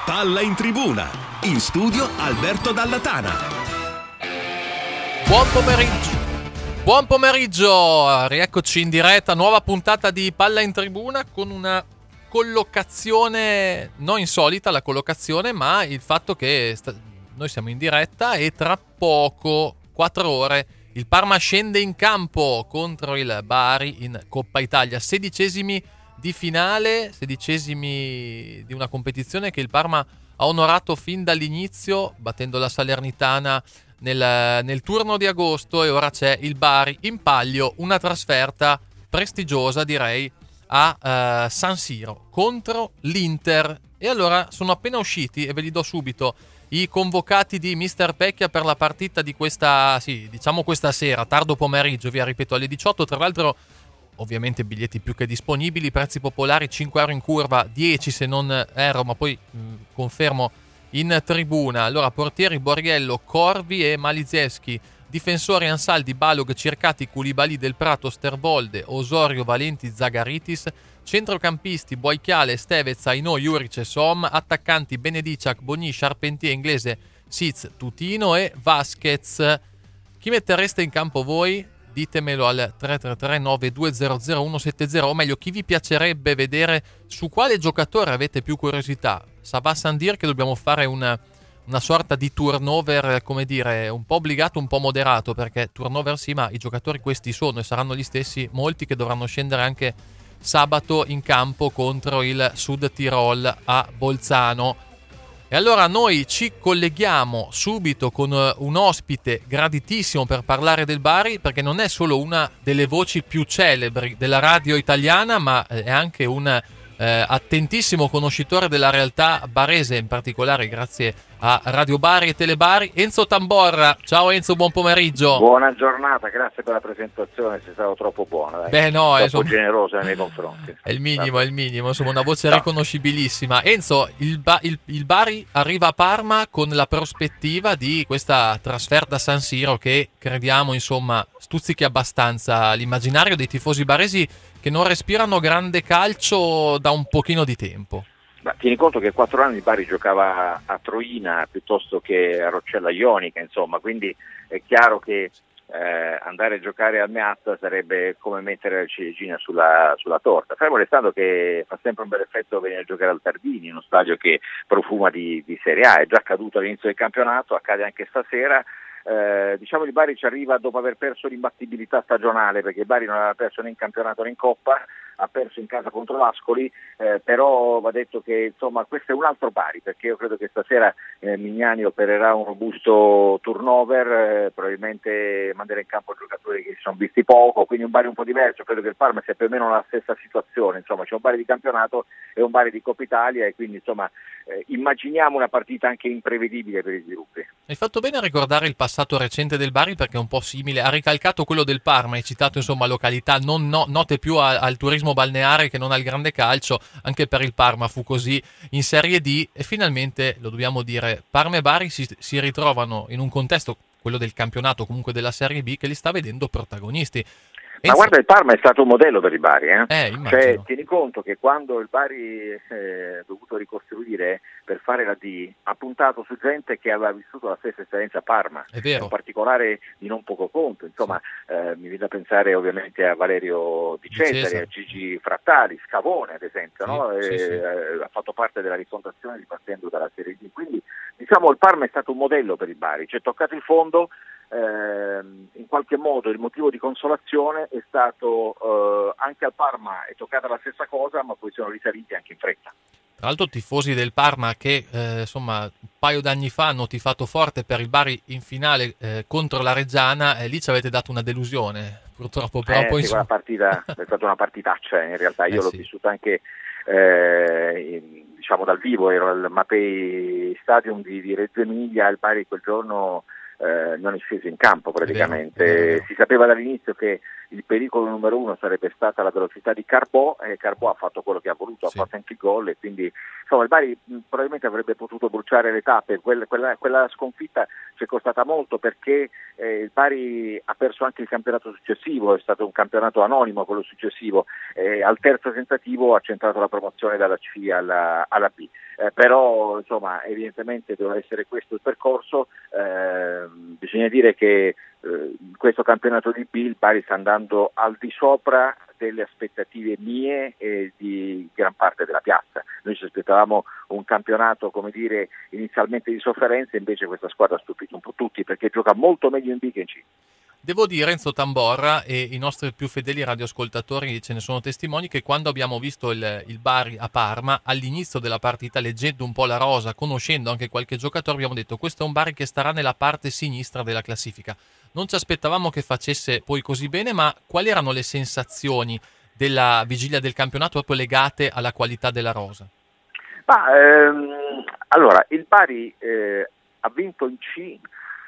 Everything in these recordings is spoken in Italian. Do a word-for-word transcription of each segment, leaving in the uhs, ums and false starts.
Palla in tribuna. In studio Alberto Dallatana. Buon pomeriggio. Buon pomeriggio, rieccoci in diretta, nuova puntata di Palla in Tribuna con una collocazione non insolita, la collocazione, ma il fatto che sta- noi siamo in diretta e tra poco, quattro ore, il Parma scende in campo contro il Bari in Coppa Italia, sedicesimi di finale, sedicesimi di una competizione che il Parma ha onorato fin dall'inizio, battendo la Salernitana Nel, nel turno di agosto, e ora c'è il Bari in palio, una trasferta prestigiosa direi a uh, San Siro contro l'Inter. E allora sono appena usciti, e ve li do subito, i convocati di mister Pecchia per la partita di questa, sì, diciamo questa sera, tardo pomeriggio, via, ripeto, alle diciotto. Tra l'altro ovviamente biglietti più che disponibili, prezzi popolari, cinque euro in curva, dieci se non erro, ma poi mh, confermo in tribuna. Allora, portieri Borriello, Corvi e Malizeschi, difensori Ansaldi, Balog, Circati, Koulibaly, Del Prato, Stervolde, Osorio, Valenti, Zagaritis, centrocampisti Boichiale, Stevez, Aino, Juric e Som, attaccanti Benediciak, Bogni, Charpentier, Inglese, Siz, Tutino e Vasquez. Chi mettereste in campo voi? Ditemelo al tre tre tre nove due zero zero uno sette zero, o meglio, chi vi piacerebbe vedere, su quale giocatore avete più curiosità. Ça va sans dire che dobbiamo fare una, una sorta di turnover, come dire, un po' obbligato, un po' moderato, perché turnover sì, ma i giocatori questi sono e saranno gli stessi, molti che dovranno scendere anche sabato in campo contro il Sud Tirol a Bolzano. E allora noi ci colleghiamo subito con un ospite graditissimo per parlare del Bari, perché non è solo una delle voci più celebri della radio italiana, ma è anche un eh, attentissimo conoscitore della realtà barese, in particolare grazie a Radio Bari e Telebari, Enzo Tamborra. Ciao Enzo, buon pomeriggio. Buona giornata, grazie per la presentazione, sei stato troppo buono, dai. Beh no, troppo insomma, generoso nei miei confronti. È il minimo, Vabbè. è il minimo, insomma, una voce No. riconoscibilissima. Enzo, il, ba- il, il Bari arriva a Parma con la prospettiva di questa trasferta a San Siro che crediamo, insomma, stuzzichi abbastanza l'immaginario dei tifosi baresi che non respirano grande calcio da un pochino di tempo. Ma tieni conto che quattro anni il Bari giocava a Troina piuttosto che a Roccella Ionica, insomma, quindi è chiaro che eh, andare a giocare al Meazza sarebbe come mettere la ciliegina sulla, sulla torta. Fermo restando che fa sempre un bel effetto venire a giocare al Tardini, uno stadio che profuma di, di Serie A, è già accaduto all'inizio del campionato, accade anche stasera. Eh, diciamo il Bari ci arriva dopo aver perso l'imbattibilità stagionale, perché il Bari non aveva perso né in campionato né in Coppa, ha perso in casa contro l'Ascoli, eh, però va detto che insomma questo è un altro Bari, perché io credo che stasera eh, Mignani opererà un robusto turnover, eh, probabilmente manderà in campo giocatori che si sono visti poco, quindi un Bari un po' diverso. Credo che il Parma sia più o meno la stessa situazione, insomma c'è un Bari di campionato e un Bari di Coppa Italia, e quindi insomma eh, immaginiamo una partita anche imprevedibile per i sviluppi. Hai fatto bene a ricordare il passato recente del Bari, perché è un po' simile, ha ricalcato quello del Parma, hai citato insomma località non no, note più a, al turismo balneare che non al grande calcio. Anche per il Parma fu così in Serie D, e finalmente, lo dobbiamo dire, Parma e Bari si, si ritrovano in un contesto, quello del campionato, comunque della Serie B, che li sta vedendo protagonisti. Ma guarda, il Parma è stato un modello per il Bari, eh? Eh, Cioè, tieni conto che quando il Bari eh, ha dovuto ricostruire per fare la D, ha puntato su gente che aveva vissuto la stessa esperienza a Parma, È vero. in particolare di non poco conto, insomma, sì. eh, mi viene da pensare ovviamente a Valerio Di Cesare, Cesare. a Gigi Frattali, Scavone ad esempio, sì, no? sì, e, sì. Eh, ha fatto parte della rifondazione ripartendo dalla Serie D, quindi diciamo il Parma è stato un modello per il Bari, ci è toccato il fondo. Eh, in qualche modo il motivo di consolazione è stato eh, anche al Parma è toccata la stessa cosa, ma poi sono risaliti anche in fretta. Tra l'altro tifosi del Parma che eh, insomma un paio d'anni fa hanno tifato forte per il Bari in finale eh, contro la Reggiana, e lì ci avete dato una delusione purtroppo, però eh, poi sì, quella partita è stata una partitaccia, in realtà io eh, l'ho sì. vissuta anche eh, in, diciamo dal vivo, ero al Mapei Stadium di, di Reggio Emilia, il Bari quel giorno Eh, non è sceso in campo praticamente. È vero, è vero. Si sapeva dall'inizio che il pericolo numero uno sarebbe stata la velocità di Carbò, e Carbò ha fatto quello che ha voluto, Sì. ha fatto anche il gol, e quindi insomma il Bari mh, probabilmente avrebbe potuto bruciare le tappe. Quella, quella, quella sconfitta ci è costata molto perché eh, il Bari ha perso anche il campionato successivo, è stato un campionato anonimo quello successivo, eh, al terzo tentativo ha centrato la promozione dalla C alla, alla B, eh, però insomma evidentemente doveva essere questo il percorso. Eh, bisogna dire che eh, in questo campionato di B il Bari sta andando al di sopra delle aspettative mie e di gran parte della piazza. Noi ci aspettavamo un campionato, come dire, inizialmente di sofferenza, invece questa squadra ha stupito un po' tutti perché gioca molto meglio in B che in C. Devo dire, Enzo Tamborra, e i nostri più fedeli radioascoltatori ce ne sono testimoni, che quando abbiamo visto il, il Bari a Parma, all'inizio della partita, leggendo un po' la rosa, conoscendo anche qualche giocatore, abbiamo detto questo è un Bari che starà nella parte sinistra della classifica. Non ci aspettavamo che facesse poi così bene, ma quali erano le sensazioni della vigilia del campionato proprio legate alla qualità della rosa? Ma, ehm, allora, il Bari eh, ha vinto in C,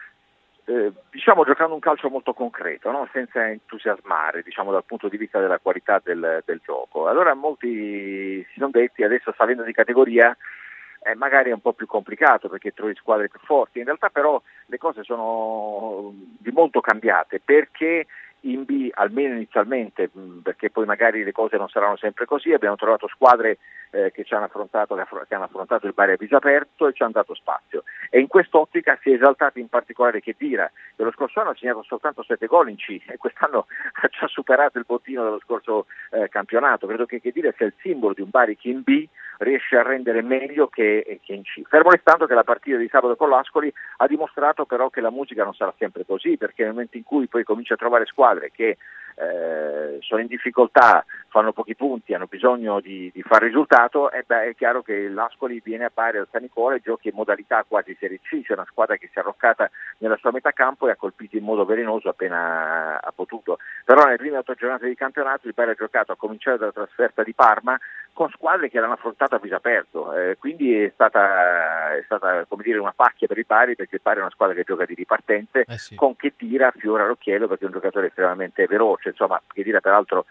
Eh, diciamo giocando un calcio molto concreto, no? Senza entusiasmare, diciamo, dal punto di vista della qualità del, del gioco. Allora molti si sono detti, adesso salendo di categoria eh, magari è un po' più complicato perché trovi squadre più forti. In realtà però le cose sono di molto cambiate, perché in B, almeno inizialmente, perché poi magari le cose non saranno sempre così, abbiamo trovato squadre eh, che ci hanno affrontato, che hanno affrontato il Bari a viso aperto e ci hanno dato spazio, e in quest'ottica si è esaltato in particolare Khedira, che lo scorso anno ha segnato soltanto sette gol in C e quest'anno ha già superato il bottino dello scorso eh, campionato. Credo che Khedira sia il simbolo di un Bari che in B riesce a rendere meglio che, che in C. Fermo restando che la partita di sabato con l'Ascoli ha dimostrato però che la musica non sarà sempre così, perché nel momento in cui poi comincia a trovare squadre che eh, sono in difficoltà, fanno pochi punti, hanno bisogno di, di far risultato, e beh, è chiaro che l'Ascoli viene a Bari al San Nicola e giochi in modalità quasi Serie C, c'è una squadra che si è arroccata nella sua metà campo e ha colpito in modo velenoso appena ha potuto. Però nelle prime otto giornate di campionato il Bari ha giocato, a cominciare dalla trasferta di Parma, con squadre che l'hanno affrontato a viso aperto, eh, quindi è stata, è stata come dire una pacchia per il Bari, perché il Bari è una squadra che gioca di ripartenze, eh sì. con Khedira fiore all'occhiello perché è un giocatore estremamente veloce, insomma Khedira peraltro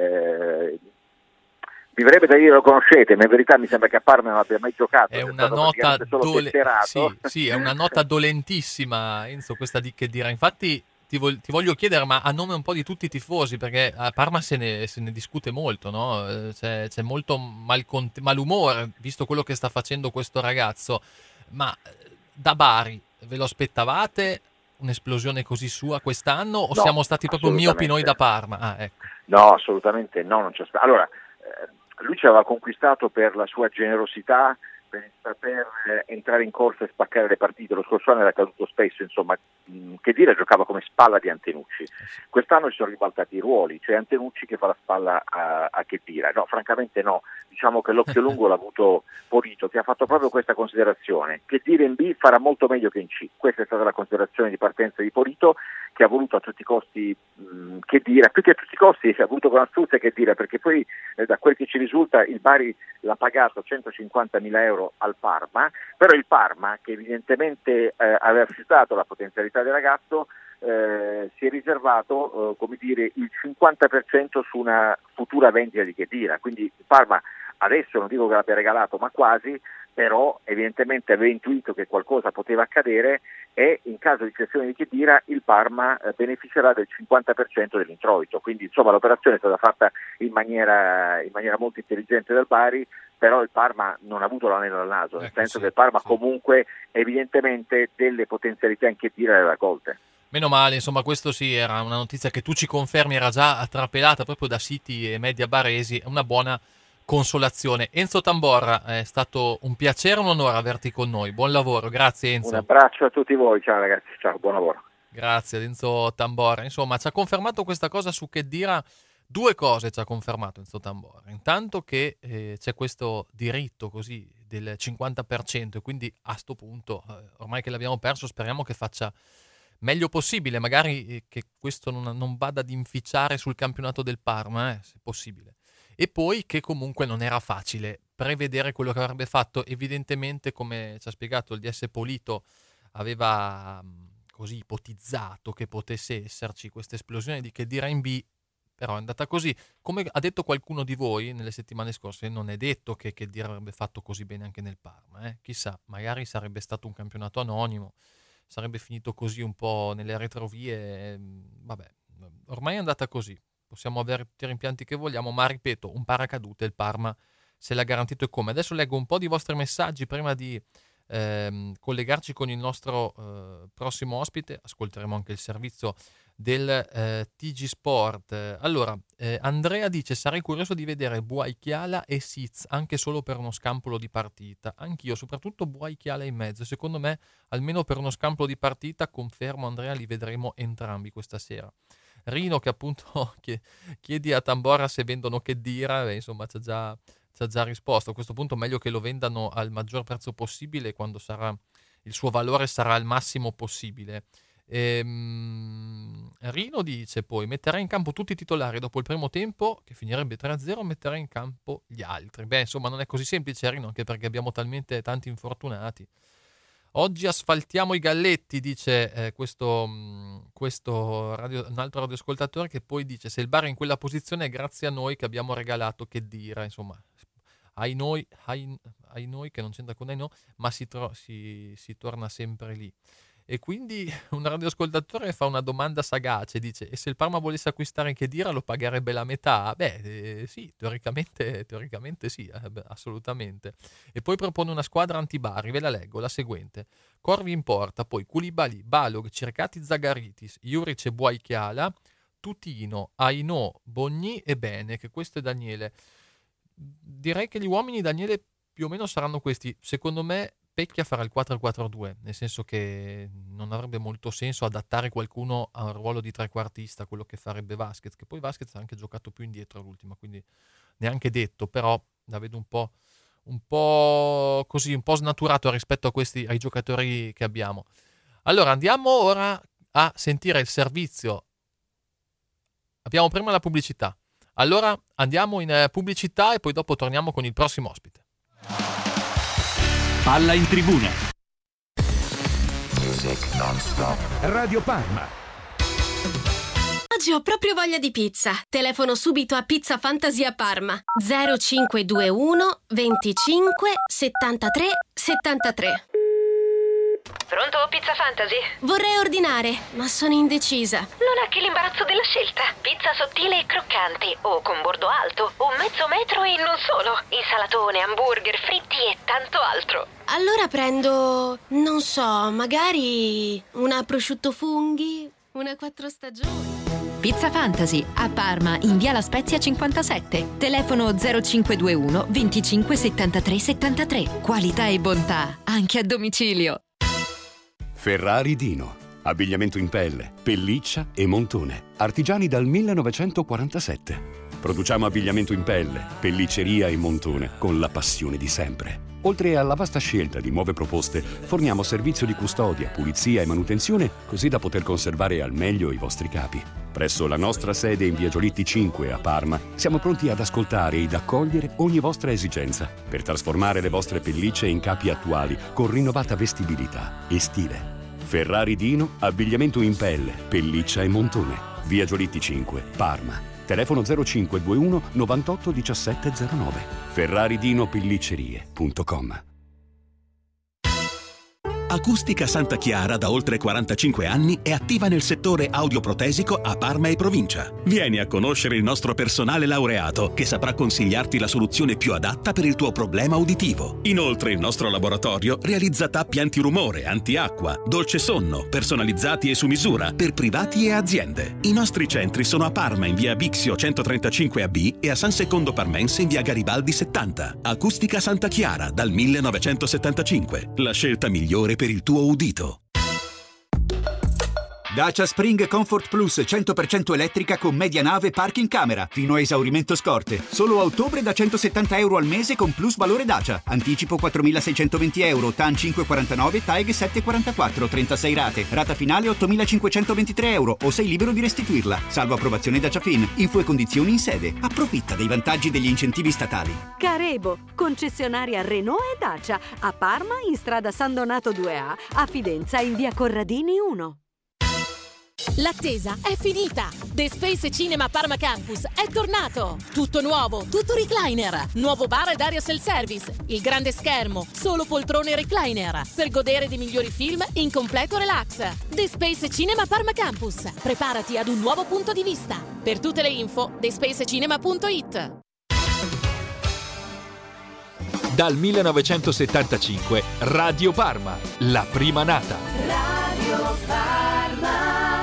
eh, mi verrebbe da dire lo conoscete, ma in verità mi sembra che a Parma non abbia mai giocato, È è una stato nota praticamente solo dole- tesserato. sì, sì, è una nota dolentissima, Enzo, questa di Khedira. Infatti ti, vol- ti voglio chiedere, ma a nome un po' di tutti i tifosi, perché a Parma se ne, se ne discute molto, no? Eh, C'è, c'è molto malcont- malumore, visto quello che sta facendo questo ragazzo, ma eh, da Bari ve lo aspettavate un'esplosione così sua quest'anno, o No, siamo stati proprio miopi noi assolutamente. da Parma? Ah, ecco. No, assolutamente no, non c'è sta- Allora, eh, lui ci aveva conquistato per la sua generosità, per il saper eh, entrare in corsa e spaccare le partite. Lo scorso anno era accaduto spesso, insomma, mh, che dire, giocava come spalla di Antenucci. Quest'anno si sono ribaltati i ruoli, c'è Antenucci che fa la spalla a, a Khedira. No, francamente no, diciamo che l'occhio lungo l'ha avuto Polito, che ha fatto proprio questa considerazione: Khedira in B farà molto meglio che in C. Questa è stata la considerazione di partenza di Polito, che ha voluto a tutti i costi mh, Khedira, più che a tutti i costi ha voluto con astuzia Khedira, perché poi eh, da quel che ci risulta il Bari l'ha pagato centocinquantamila euro al Parma, però il Parma, che evidentemente eh, aveva rifiutato la potenzialità del ragazzo, eh, si è riservato eh, come dire, il cinquanta per cento su una futura vendita di Khedira, quindi il Parma adesso non dico che l'abbia regalato, ma quasi, però evidentemente aveva intuito che qualcosa poteva accadere, e in caso di cessione di Khedira il Parma eh, beneficerà del cinquanta per cento dell'introito. Quindi insomma l'operazione è stata fatta in maniera, in maniera molto intelligente dal Bari, però il Parma non ha avuto l'anello al naso, nel Ecco, senso sì, che il Parma sì. comunque evidentemente delle potenzialità in Khedira le aveva colte. Meno male, insomma, questo sì, era una notizia che tu ci confermi, era già trapelata proprio da siti e media baresi, una buona consolazione. Enzo Tamborra, è stato un piacere e un onore averti con noi. Buon lavoro, grazie Enzo. Un abbraccio a tutti voi, ciao ragazzi, ciao, buon lavoro. Grazie ad Enzo Tamborra. Insomma, ci ha confermato questa cosa su Khedira. Due cose ci ha confermato Enzo Tamborra. Intanto che eh, c'è questo diritto così del cinquanta per cento, e quindi a sto punto, eh, ormai che l'abbiamo perso, speriamo che faccia meglio possibile, magari eh, che questo non, non vada ad inficiare sul campionato del Parma, eh, se possibile. E poi che comunque non era facile prevedere quello che avrebbe fatto. Evidentemente, come ci ha spiegato il D S Polito, aveva mh, così ipotizzato che potesse esserci questa esplosione di Khedira in B, però è andata così. Come ha detto qualcuno di voi nelle settimane scorse, non è detto che Khedira avrebbe fatto così bene anche nel Parma, eh? Chissà, magari sarebbe stato un campionato anonimo, sarebbe finito così un po' nelle retrovie, vabbè, ormai è andata così, possiamo avere tutti i rimpianti che vogliamo, ma ripeto, un paracadute il Parma se l'ha garantito. E come? Adesso leggo un po' di vostri messaggi prima di ehm, collegarci con il nostro eh, prossimo ospite, ascolteremo anche il servizio del eh, T G Sport. Allora, eh, Andrea dice: sarei curioso di vedere Buaichiala e Siz anche solo per uno scampolo di partita. Anch'io, soprattutto Buaichiala in mezzo. Secondo me, almeno per uno scampolo di partita, confermo Andrea, li vedremo entrambi questa sera. Rino che appunto chiedi a Tambora se vendono Khedira, beh, insomma c'ha già, c'ha già risposto. A questo punto meglio che lo vendano al maggior prezzo possibile, quando sarà il suo valore sarà al massimo possibile. Ehm, Rino dice poi: metterà in campo tutti i titolari dopo il primo tempo, che finirebbe tre a zero, metterà in campo gli altri. Beh, insomma, non è così semplice, Rino, anche perché abbiamo talmente tanti infortunati. Oggi asfaltiamo i galletti, dice eh, questo, questo radio, un altro radioascoltatore, che poi dice: se il Bari è in quella posizione è grazie a noi che abbiamo regalato Khedira. Insomma, ai noi, ai, ai noi che non c'entra con ai no, ma si, tro- si, si torna sempre lì. E quindi un radioascoltatore fa una domanda sagace, dice: e se il Parma volesse acquistare Khedira lo pagherebbe la metà? Beh, eh, sì, teoricamente, teoricamente sì, eh, beh, assolutamente. E poi propone una squadra anti-Bari, ve la leggo, la seguente: Corvi in porta, poi Koulibaly, Balog, Cercati, Zagaritis, Juric e Buaichiala, Tutino, Aino, Bogni e Bene, che questo è Daniele. Direi che gli uomini, Daniele, più o meno saranno questi. Secondo me Pecchia farà il quattro quattro due, nel senso che non avrebbe molto senso adattare qualcuno a un ruolo di trequartista, quello che farebbe Vasquez, che poi Vasquez ha anche giocato più indietro all'ultima, quindi neanche detto, però la vedo un po', un po' così, un po' snaturato rispetto a questi, ai giocatori che abbiamo. Allora andiamo ora a sentire il servizio. Abbiamo prima la pubblicità. Allora andiamo in pubblicità e poi dopo torniamo con il prossimo ospite. Palla in tribuna. Radio Parma. Oggi ho proprio voglia di pizza. Telefono subito a Pizza Fantasia Parma. zero cinque due uno venticinque settantatré settantatré. Pronto, Pizza Fantasy? Vorrei ordinare, ma sono indecisa. Non ha che l'imbarazzo della scelta. Pizza sottile e croccante, o con bordo alto, o mezzo metro e non solo. Insalatone, hamburger, fritti e tanto altro. Allora prendo, non so, magari una prosciutto funghi, una quattro stagioni. Pizza Fantasy a Parma in via La Spezia cinquantasette. Telefono zero cinque due uno venticinque settantatré settantatré. Qualità e bontà anche a domicilio. Ferrari Dino. Abbigliamento in pelle, pelliccia e montone. Artigiani dal millenovecentoquarantasette. Produciamo abbigliamento in pelle, pellicceria e montone con la passione di sempre. Oltre alla vasta scelta di nuove proposte, forniamo servizio di custodia, pulizia e manutenzione, così da poter conservare al meglio i vostri capi. Presso la nostra sede in via Giolitti cinque a Parma, siamo pronti ad ascoltare ed accogliere ogni vostra esigenza per trasformare le vostre pellicce in capi attuali con rinnovata vestibilità e stile. Ferrari Dino, abbigliamento in pelle, pelliccia e montone. Via Giolitti cinque, Parma. Telefono zero cinque due uno novantotto diciassette zero nove. ferraridino pelliccerie punto com. Acustica Santa Chiara da oltre quarantacinque anni è attiva nel settore audioprotesico a Parma e provincia. Vieni a conoscere il nostro personale laureato che saprà consigliarti la soluzione più adatta per il tuo problema uditivo. Inoltre il nostro laboratorio realizza tappi antirumore, antiacqua, dolce sonno, personalizzati e su misura per privati e aziende. I nostri centri sono a Parma in via Bixio centotrentacinque A B e a San Secondo Parmense in via Garibaldi settanta. Acustica Santa Chiara dal millenovecentosettantacinque. La scelta migliore per il tuo udito. Dacia Spring Comfort Plus cento per cento elettrica con media nave parking camera fino a esaurimento scorte. Solo a ottobre da centosettanta euro al mese con plus valore Dacia. Anticipo quattromilaseicentoventi euro, T A N cinque virgola quarantanove, T A E G sette virgola quarantaquattro, trentasei rate. Rata finale ottomilacinquecentoventitré euro o sei libero di restituirla. Salvo approvazione Dacia Fin. Info e condizioni in sede. Approfitta dei vantaggi degli incentivi statali. Carebo, concessionaria Renault e Dacia. A Parma in strada San Donato due A, a Fidenza in via Corradini uno. L'attesa è finita! The Space Cinema Parma Campus è tornato! Tutto nuovo, tutto recliner, nuovo bar ed area self-service, il grande schermo, solo poltrone recliner, per godere dei migliori film in completo relax. The Space Cinema Parma Campus, preparati ad un nuovo punto di vista. Per tutte le info, the space cinema punto it. Dal millenovecentosettantacinque Radio Parma, la prima nata. Radio Parma.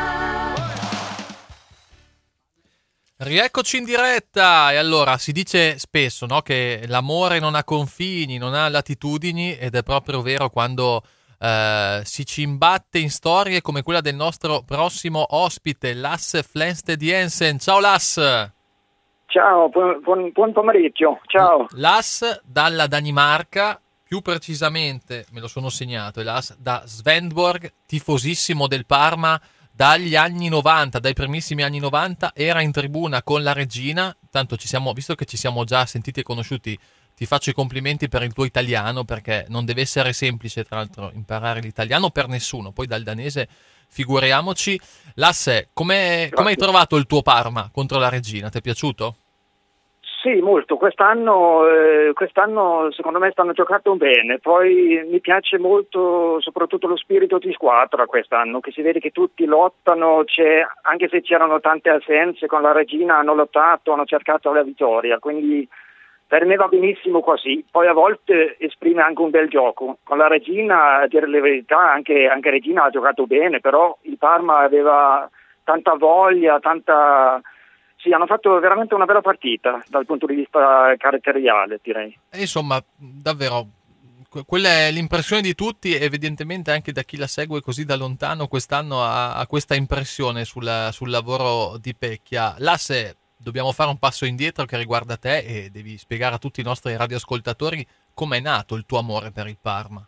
Rieccoci in diretta. E allora si dice spesso, no, che l'amore non ha confini, non ha latitudini, ed è proprio vero quando eh, si ci imbatte in storie come quella del nostro prossimo ospite, Lasse Flensted Jensen. Ciao Lasse. Ciao, buon, buon, buon pomeriggio, ciao. Lasse dalla Danimarca, più precisamente, me lo sono segnato, è Lasse da Svendborg, tifosissimo del Parma dagli anni novanta, dai primissimi anni novanta, era in tribuna con la regina, tanto ci siamo, visto che ci siamo già sentiti e conosciuti, ti faccio i complimenti per il tuo italiano, perché non deve essere semplice, tra l'altro, imparare l'italiano per nessuno, poi dal danese figuriamoci. Lasse, come hai trovato il tuo Parma contro la regina? Ti è piaciuto? Sì, molto. Quest'anno, eh, quest'anno secondo me stanno giocando bene. Poi mi piace molto soprattutto lo spirito di squadra quest'anno, che si vede che tutti lottano, c'è, anche se c'erano tante assenze, con la regina hanno lottato, hanno cercato la vittoria. Quindi per me va benissimo così. Poi a volte esprime anche un bel gioco. Con la regina, a dire la verità, anche, anche Regina ha giocato bene, però il Parma aveva tanta voglia, tanta... Sì, hanno fatto veramente una bella partita dal punto di vista caratteriale, direi. E insomma, davvero, quella è l'impressione di tutti, evidentemente anche da chi la segue così da lontano quest'anno ha, ha questa impressione sul, sul lavoro di Pecchia. Lasse, dobbiamo fare un passo indietro che riguarda te e devi spiegare a tutti i nostri radioascoltatori come è nato il tuo amore per il Parma.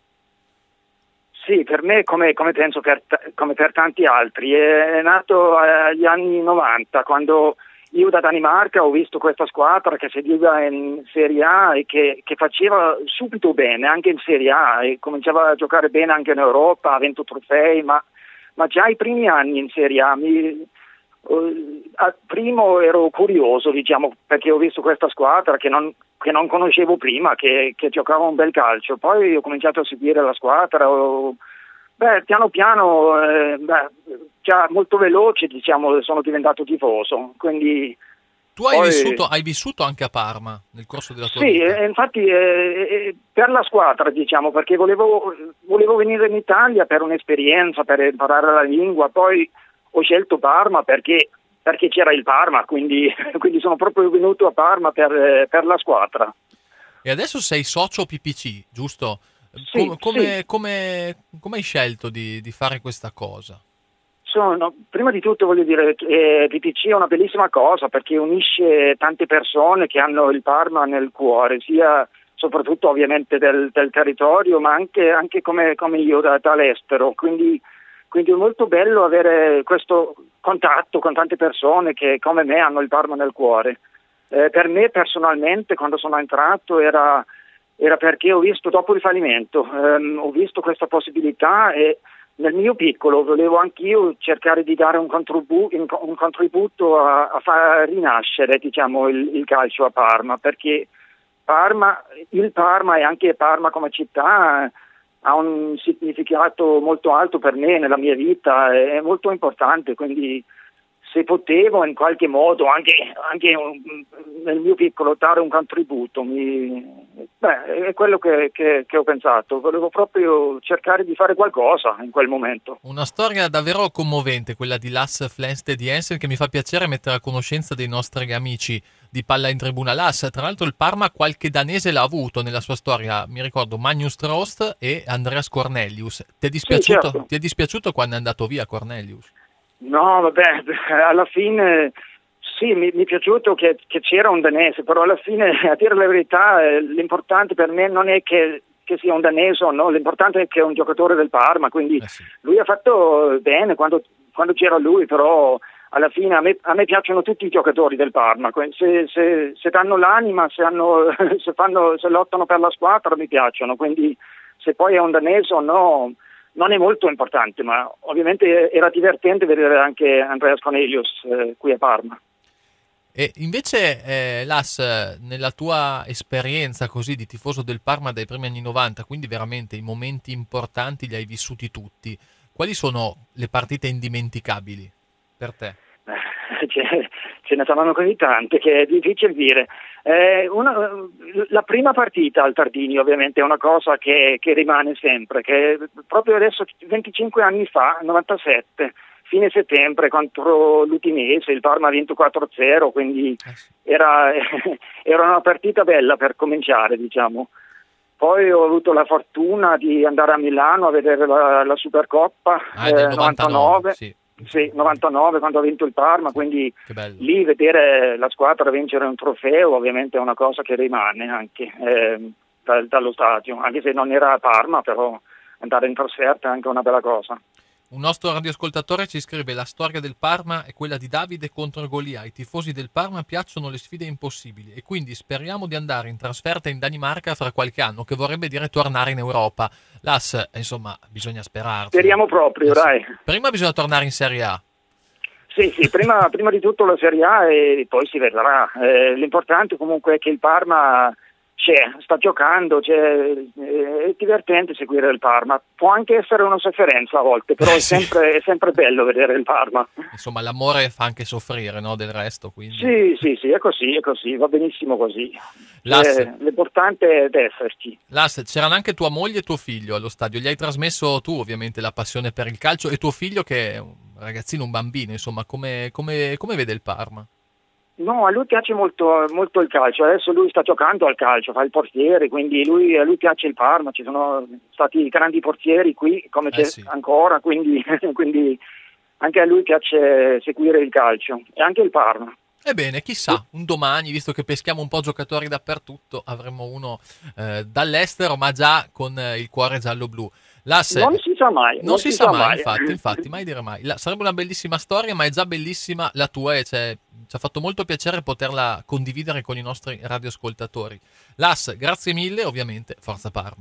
Sì, per me, come, come penso per, come per tanti altri, è nato agli anni novanta, quando io da Danimarca ho visto questa squadra che sediva in Serie A e che, che faceva subito bene anche in Serie A e cominciava a giocare bene anche in Europa, ha vinto trofei, ma, ma già i primi anni in Serie A mi, uh, primo ero curioso, diciamo, perché ho visto questa squadra che non, che non conoscevo prima, che, che giocava un bel calcio. Poi ho cominciato a seguire la squadra, ho, beh, piano piano, eh, beh, già molto veloce, diciamo, sono diventato tifoso. Quindi tu hai, poi... vissuto, hai vissuto anche a Parma nel corso della tua sì, vita? Sì, infatti eh, per la squadra, diciamo, perché volevo, volevo venire in Italia per un'esperienza, per imparare la lingua. Poi ho scelto Parma perché, perché c'era il Parma, quindi, quindi sono proprio venuto a Parma per, per la squadra. E adesso sei socio P P C, giusto? Sì, come, come, sì. come, come hai scelto di, di fare questa cosa? Sono, prima di tutto voglio dire, eh, P P C è una bellissima cosa perché unisce tante persone che hanno il Parma nel cuore, sia soprattutto ovviamente del, del territorio, ma anche, anche come, come io da, dall'estero. Quindi, quindi è molto bello avere questo contatto con tante persone che come me hanno il Parma nel cuore. Eh, per me personalmente, quando sono entrato, era... era perché ho visto dopo il fallimento, ehm, ho visto questa possibilità e nel mio piccolo volevo anch'io cercare di dare un, contribu- un contributo a, a far rinascere, diciamo, il, il calcio a Parma, perché Parma, il Parma e anche Parma come città ha un significato molto alto per me nella mia vita, è molto importante, quindi se potevo in qualche modo anche, anche un, nel mio piccolo dare un contributo, mi, beh, è quello che, che, che ho pensato, volevo proprio cercare di fare qualcosa in quel momento. Una storia davvero commovente quella di Lasse Flensted Jensen, che mi fa piacere mettere a conoscenza dei nostri amici di Palla in Tribuna. Lasse, tra l'altro il Parma qualche danese l'ha avuto nella sua storia, mi ricordo Magnus Trost e Andreas Cornelius. Ti è dispiaciuto, sì, certo. Ti è dispiaciuto quando è andato via Cornelius? No, vabbè, alla fine sì, mi, mi è piaciuto che, che c'era un danese, però alla fine, a dire la verità, eh, l'importante per me non è che, che sia un danese o no, l'importante è che è un giocatore del Parma, quindi eh sì. Lui ha fatto bene quando, quando c'era lui, però alla fine a me, a me piacciono tutti i giocatori del Parma, se, se, se danno l'anima, se, hanno, se, fanno, se lottano per la squadra mi piacciono, quindi se poi è un danese o no... non è molto importante, ma ovviamente era divertente vedere anche Andreas Cornelius eh, qui a Parma. E invece, eh, Las, nella tua esperienza così di tifoso del Parma dai primi anni novanta, quindi veramente i momenti importanti li hai vissuti tutti, quali sono le partite indimenticabili per te? Eh, ce, ce ne saranno così tante che è difficile dire. Eh, una, la prima partita al Tardini ovviamente è una cosa che, che rimane sempre, che proprio adesso venticinque anni fa, novantasette, fine settembre contro l'Udinese, il Parma ha vinto quattro a zero, quindi era, era una partita bella per cominciare, diciamo. Poi ho avuto la fortuna di andare a Milano a vedere la, la Supercoppa ah, del eh, novantanove, novantanove. Sì. Sì, novantanove quando ha vinto il Parma, quindi lì vedere la squadra vincere un trofeo ovviamente è una cosa che rimane anche eh, da, dallo stadio, anche se non era a Parma, però andare in trasferta è anche una bella cosa. Un nostro radioascoltatore ci scrive: la storia del Parma è quella di Davide contro Golia, ai tifosi del Parma piacciono le sfide impossibili e quindi speriamo di andare in trasferta in Danimarca fra qualche anno, che vorrebbe dire tornare in Europa. Las, insomma, bisogna sperarci. Speriamo proprio, dai. Prima bisogna tornare in Serie A. Sì, sì, prima, prima di tutto la Serie A e poi si vedrà. Eh, l'importante comunque è che il Parma c'è, sta giocando, c'è, è divertente seguire il Parma. Può anche essere una sofferenza a volte, però è sempre, è sempre bello vedere il Parma. Insomma, l'amore fa anche soffrire, no, del resto. Quindi. Sì, sì, sì, è così, è così, va benissimo così. Las, eh, l'importante è esserci. Las, c'erano anche tua moglie e tuo figlio allo stadio. Gli hai trasmesso tu, ovviamente, la passione per il calcio, e tuo figlio, che è un ragazzino, un bambino, insomma, come, come, come vede il Parma? No, a lui piace molto, molto il calcio, adesso lui sta giocando al calcio, fa il portiere, quindi lui, a lui piace il Parma, ci sono stati grandi portieri qui, come c'è eh sì. ancora, quindi, quindi anche a lui piace seguire il calcio e anche il Parma. Ebbene, chissà, un domani, visto che peschiamo un po' giocatori dappertutto, avremo uno eh, dall'estero, ma già con eh, il cuore giallo-blu. Las, non si sa mai. Non, non si, si sa, sa mai, mai, infatti, infatti, mai dire mai. La, sarebbe una bellissima storia, ma è già bellissima la tua e cioè, ci ha fatto molto piacere poterla condividere con i nostri radioascoltatori. Las, grazie mille, ovviamente, Forza Parma.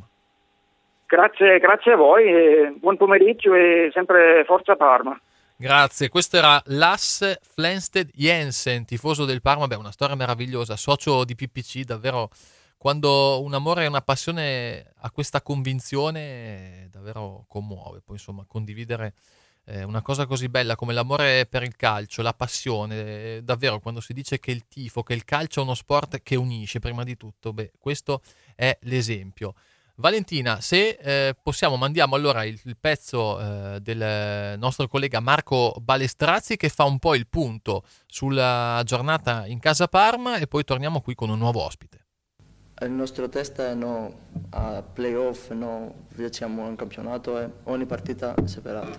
Grazie, grazie a voi, e buon pomeriggio e sempre Forza Parma. Grazie, questo era Lasse Flensted Jensen, tifoso del Parma. Beh, una storia meravigliosa, socio di P P C, davvero. Quando un amore e una passione ha questa convinzione, davvero commuove. Poi insomma condividere eh, una cosa così bella come l'amore per il calcio, la passione, eh, davvero quando si dice che il tifo, che il calcio è uno sport che unisce prima di tutto, beh, questo è l'esempio. Valentina, se eh, possiamo mandiamo allora il, il pezzo eh, del nostro collega Marco Balestrazzi, che fa un po' il punto sulla giornata in casa Parma, e poi torniamo qui con un nuovo ospite. Il nostro test è no a playoff, no vinciamo un campionato e ogni partita è separata.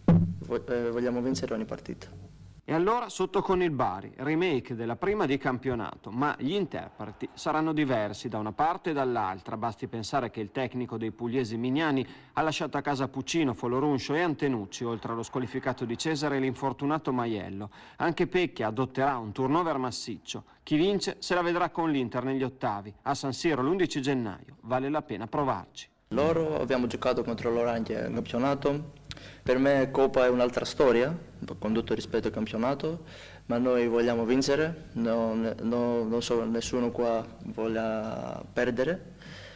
Vogliamo vincere ogni partita. E allora sotto con il Bari, remake della prima di campionato, ma gli interpreti saranno diversi da una parte e dall'altra. Basti pensare che il tecnico dei pugliesi Mignani ha lasciato a casa Puccino, Foloruncio e Antenucci, oltre allo squalificato di Cesare e l'infortunato Maiello. Anche Pecchia adotterà un turnover massiccio. Chi vince se la vedrà con l'Inter negli ottavi, a San Siro l'undici gennaio. Vale la pena provarci. Loro abbiamo giocato contro l'Orange in campionato. Per me Coppa è un'altra storia, con tutto rispetto al campionato, ma noi vogliamo vincere, no, no, non so, nessuno qua voglia perdere,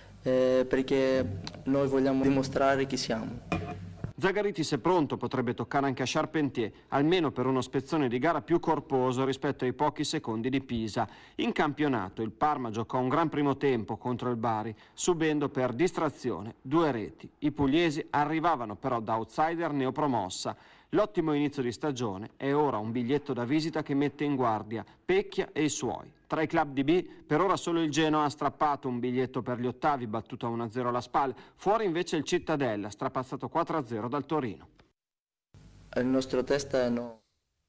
eh, perché noi vogliamo dimostrare chi siamo. Zagaritis è pronto, potrebbe toccare anche a Charpentier, almeno per uno spezzone di gara più corposo rispetto ai pochi secondi di Pisa. In campionato il Parma giocò un gran primo tempo contro il Bari, subendo per distrazione due reti. I pugliesi arrivavano però da outsider neopromossa. L'ottimo inizio di stagione è ora un biglietto da visita che mette in guardia Pecchia e i suoi. Tra i club di B, per ora solo il Genoa ha strappato un biglietto per gli ottavi, battuto a uno a zero alla Spal. Fuori invece il Cittadella, strapazzato quattro a zero dal Torino. Il nostro test è no.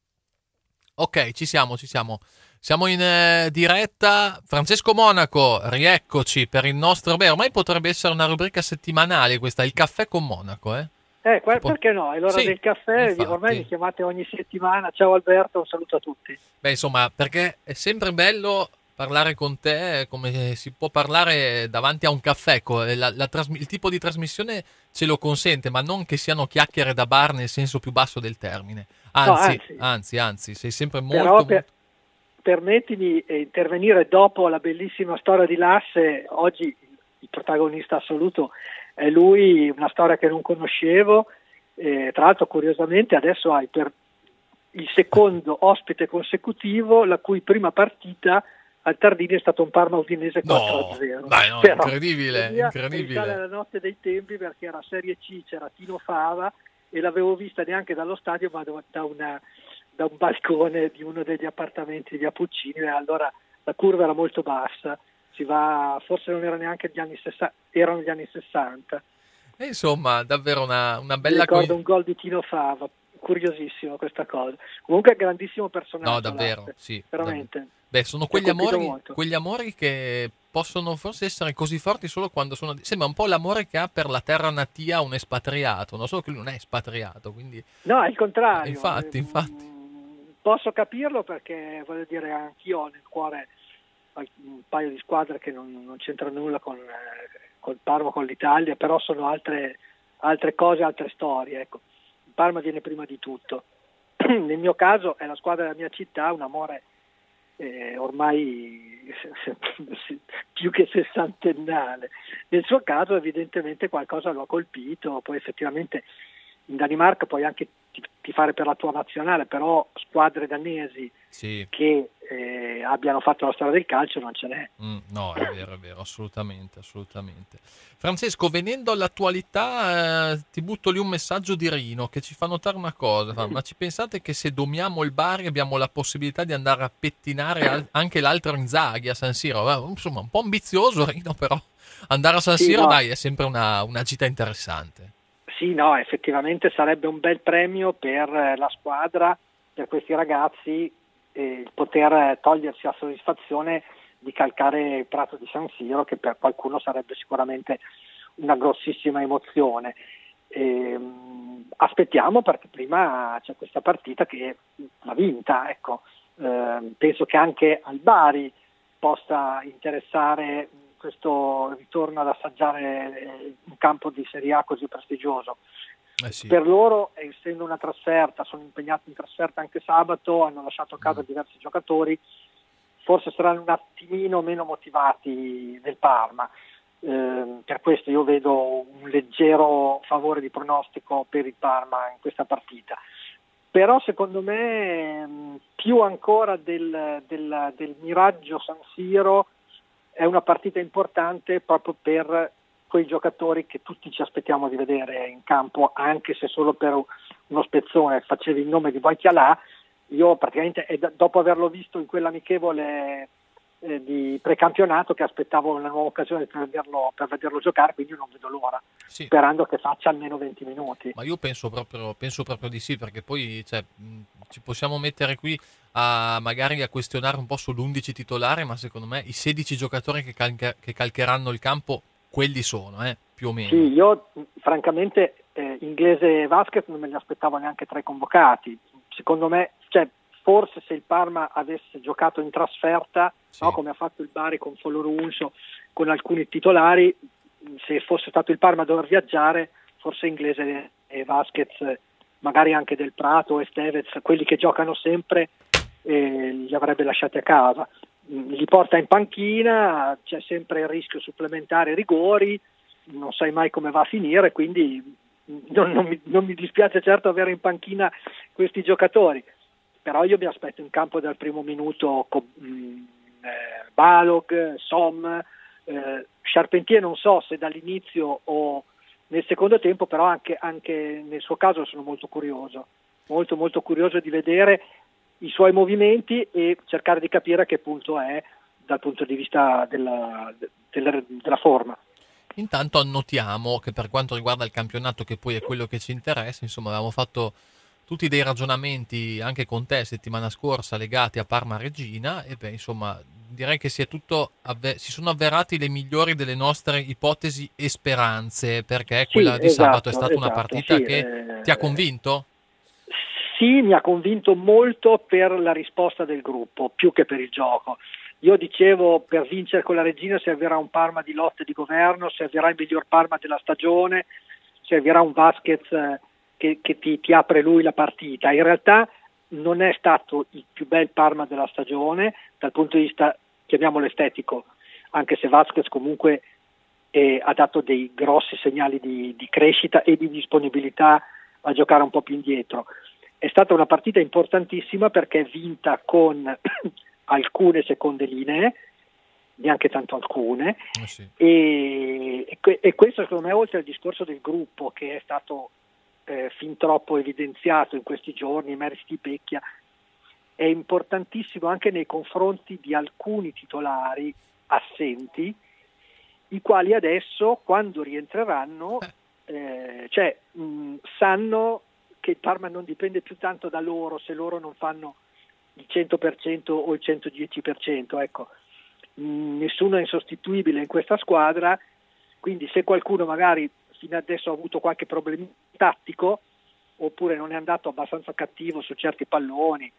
Ok, ci siamo, ci siamo. Siamo in eh, diretta. Francesco Monaco, rieccoci per il nostro... Beh, ormai potrebbe essere una rubrica settimanale questa, il caffè con Monaco, eh? Eh, perché no? È l'ora sì, del caffè, infatti. Ormai mi chiamate ogni settimana. Ciao Alberto, un saluto a tutti. Beh, insomma, perché è sempre bello parlare con te come si può parlare davanti a un caffè. Ecco, la, la trasmi- il tipo di trasmissione ce lo consente, ma non che siano chiacchiere da bar nel senso più basso del termine. Anzi, No, anzi. anzi, anzi, sei sempre molto... Però per- molto... permettimi di intervenire dopo la bellissima storia di Lasse. Oggi il protagonista assoluto è lui, una storia che non conoscevo. Eh, tra l'altro, curiosamente, adesso hai per il secondo ospite consecutivo la cui prima partita al Tardini è stato un Parma Udinese quattro a zero. Dai, no, Però, incredibile, via, incredibile. risale alla notte dei tempi, perché era Serie C, c'era Tino Fava e l'avevo vista neanche dallo stadio ma da, una, da un balcone di uno degli appartamenti di Appuccini, e allora la curva era molto bassa, si va, forse non era neanche gli anni sessanta, erano gli anni sessanta. E insomma, davvero una, una Mi bella... ricordo coi- un gol di Tino Fava, curiosissimo questa cosa. Comunque grandissimo personaggio. No, davvero, Lasse, sì. veramente. davvero. Beh, sono Mi ha quegli colpito amori, molto. quegli amori che possono forse essere così forti solo quando sono... Sembra un po' l'amore che ha per la terra natia un espatriato, non solo che lui non è espatriato, quindi... No, è il contrario. Infatti, Eh, infatti. Posso capirlo, perché voglio dire, anch'io ho nel cuore un paio di squadre che non, non c'entrano nulla con eh, col Parma, con l'Italia, però sono altre, altre cose, altre storie. Ecco. Il Parma viene prima di tutto. Nel mio caso è la squadra della mia città, un amore eh, ormai più che sessantennale. Nel suo caso evidentemente qualcosa lo ha colpito, poi effettivamente in Danimarca puoi anche tifare per la tua nazionale, però squadre danesi Sì. che eh, abbiano fatto la storia del calcio non ce n'è. Mm, no, è vero, è vero, assolutamente, assolutamente. Francesco, venendo all'attualità, eh, ti butto lì un messaggio di Rino che ci fa notare una cosa, fa, ma ci pensate che se domiamo il Bari abbiamo la possibilità di andare a pettinare al- anche l'altro Inzaghi a San Siro? Eh, insomma, un po' ambizioso Rino, però andare a San Sì, Siro, no. dai, è sempre una, una gita interessante. Sì, no, effettivamente sarebbe un bel premio per eh, la squadra, per questi ragazzi, eh, il poter eh, togliersi la soddisfazione di calcare il prato di San Siro, che per qualcuno sarebbe sicuramente una grossissima emozione. Ehm, aspettiamo, perché prima c'è questa partita che va vinta, ecco. Ehm, penso che anche al Bari possa interessare questo ritorno ad assaggiare un campo di Serie A così prestigioso. Eh sì. Per loro, essendo una trasferta, sono impegnati in trasferta anche sabato, hanno lasciato a casa diversi giocatori, forse saranno un attimino meno motivati del Parma. Eh, per questo io vedo un leggero favore di pronostico per il Parma in questa partita. Però secondo me mh, più ancora del, del, del miraggio San Siro è una partita importante proprio per quei giocatori che tutti ci aspettiamo di vedere in campo, anche se solo per uno spezzone. Facevi il nome di Boicalà, io praticamente è da, dopo averlo visto in quell'amichevole eh, di precampionato che aspettavo una nuova occasione per vederlo, per vederlo giocare, quindi io non vedo l'ora, Sì. sperando che faccia almeno venti minuti. Ma io penso proprio, penso proprio di sì, perché poi cioè, mh, ci possiamo mettere qui a magari a questionare un po' sull'undici titolare, ma secondo me i sedici giocatori che, calca- che calcheranno il campo, quelli sono, eh, più o meno. Sì, io francamente eh, Inglese e Vasquez non me li aspettavo neanche tra i convocati. Secondo me, cioè, forse se il Parma avesse giocato in trasferta, Sì. no, come ha fatto il Bari con Folorunso, con alcuni titolari, se fosse stato il Parma a dover viaggiare, forse Inglese e Vasquez, magari anche Del Prato e Stevez, quelli che giocano sempre, eh, li avrebbe lasciati a casa. Li porta in panchina, c'è sempre il rischio supplementare, rigori, non sai mai come va a finire, quindi non, non, mi, non mi dispiace certo avere in panchina questi giocatori, però io mi aspetto in campo dal primo minuto con, mh, eh, Balog, Som, eh, Charpentier non so se dall'inizio o nel secondo tempo, però anche, anche nel suo caso sono molto curioso, molto molto curioso di vedere i suoi movimenti e cercare di capire a che punto è dal punto di vista della, della, della forma. Intanto annotiamo che per quanto riguarda il campionato, che poi è quello che ci interessa, insomma avevamo fatto tutti dei ragionamenti anche con te settimana scorsa legati a Parma Regina e beh insomma direi che si è tutto avve- si sono avverati le migliori delle nostre ipotesi e speranze, perché Sì, quella di esatto, sabato è stata una esatto, partita sì, che eh, ti ha convinto? Sì, mi ha convinto molto per la risposta del gruppo, più che per il gioco. io dicevo, per vincere con la Regina servirà un Parma di lotte di governo, servirà il miglior Parma della stagione, servirà un Vasquez che, che ti, ti apre lui la partita. In realtà non è stato il più bel Parma della stagione dal punto di vista, chiamiamolo estetico, anche se Vasquez comunque eh, ha dato dei grossi segnali di, di crescita e di disponibilità a giocare un po' più indietro. È stata una partita importantissima perché è vinta con alcune seconde linee, neanche tanto alcune, oh sì. e, e questo secondo me, oltre al discorso del gruppo che è stato eh, fin troppo evidenziato in questi giorni, meriti di Pecchia, è importantissimo anche nei confronti di alcuni titolari assenti, i quali adesso, quando rientreranno, eh, cioè, mh, sanno che il Parma non dipende più tanto da loro se loro non fanno il cento per cento o il centodieci per cento, ecco. Mh, nessuno è insostituibile in questa squadra, quindi se qualcuno magari fino adesso ha avuto qualche problema tattico oppure non è andato abbastanza cattivo su certi palloni,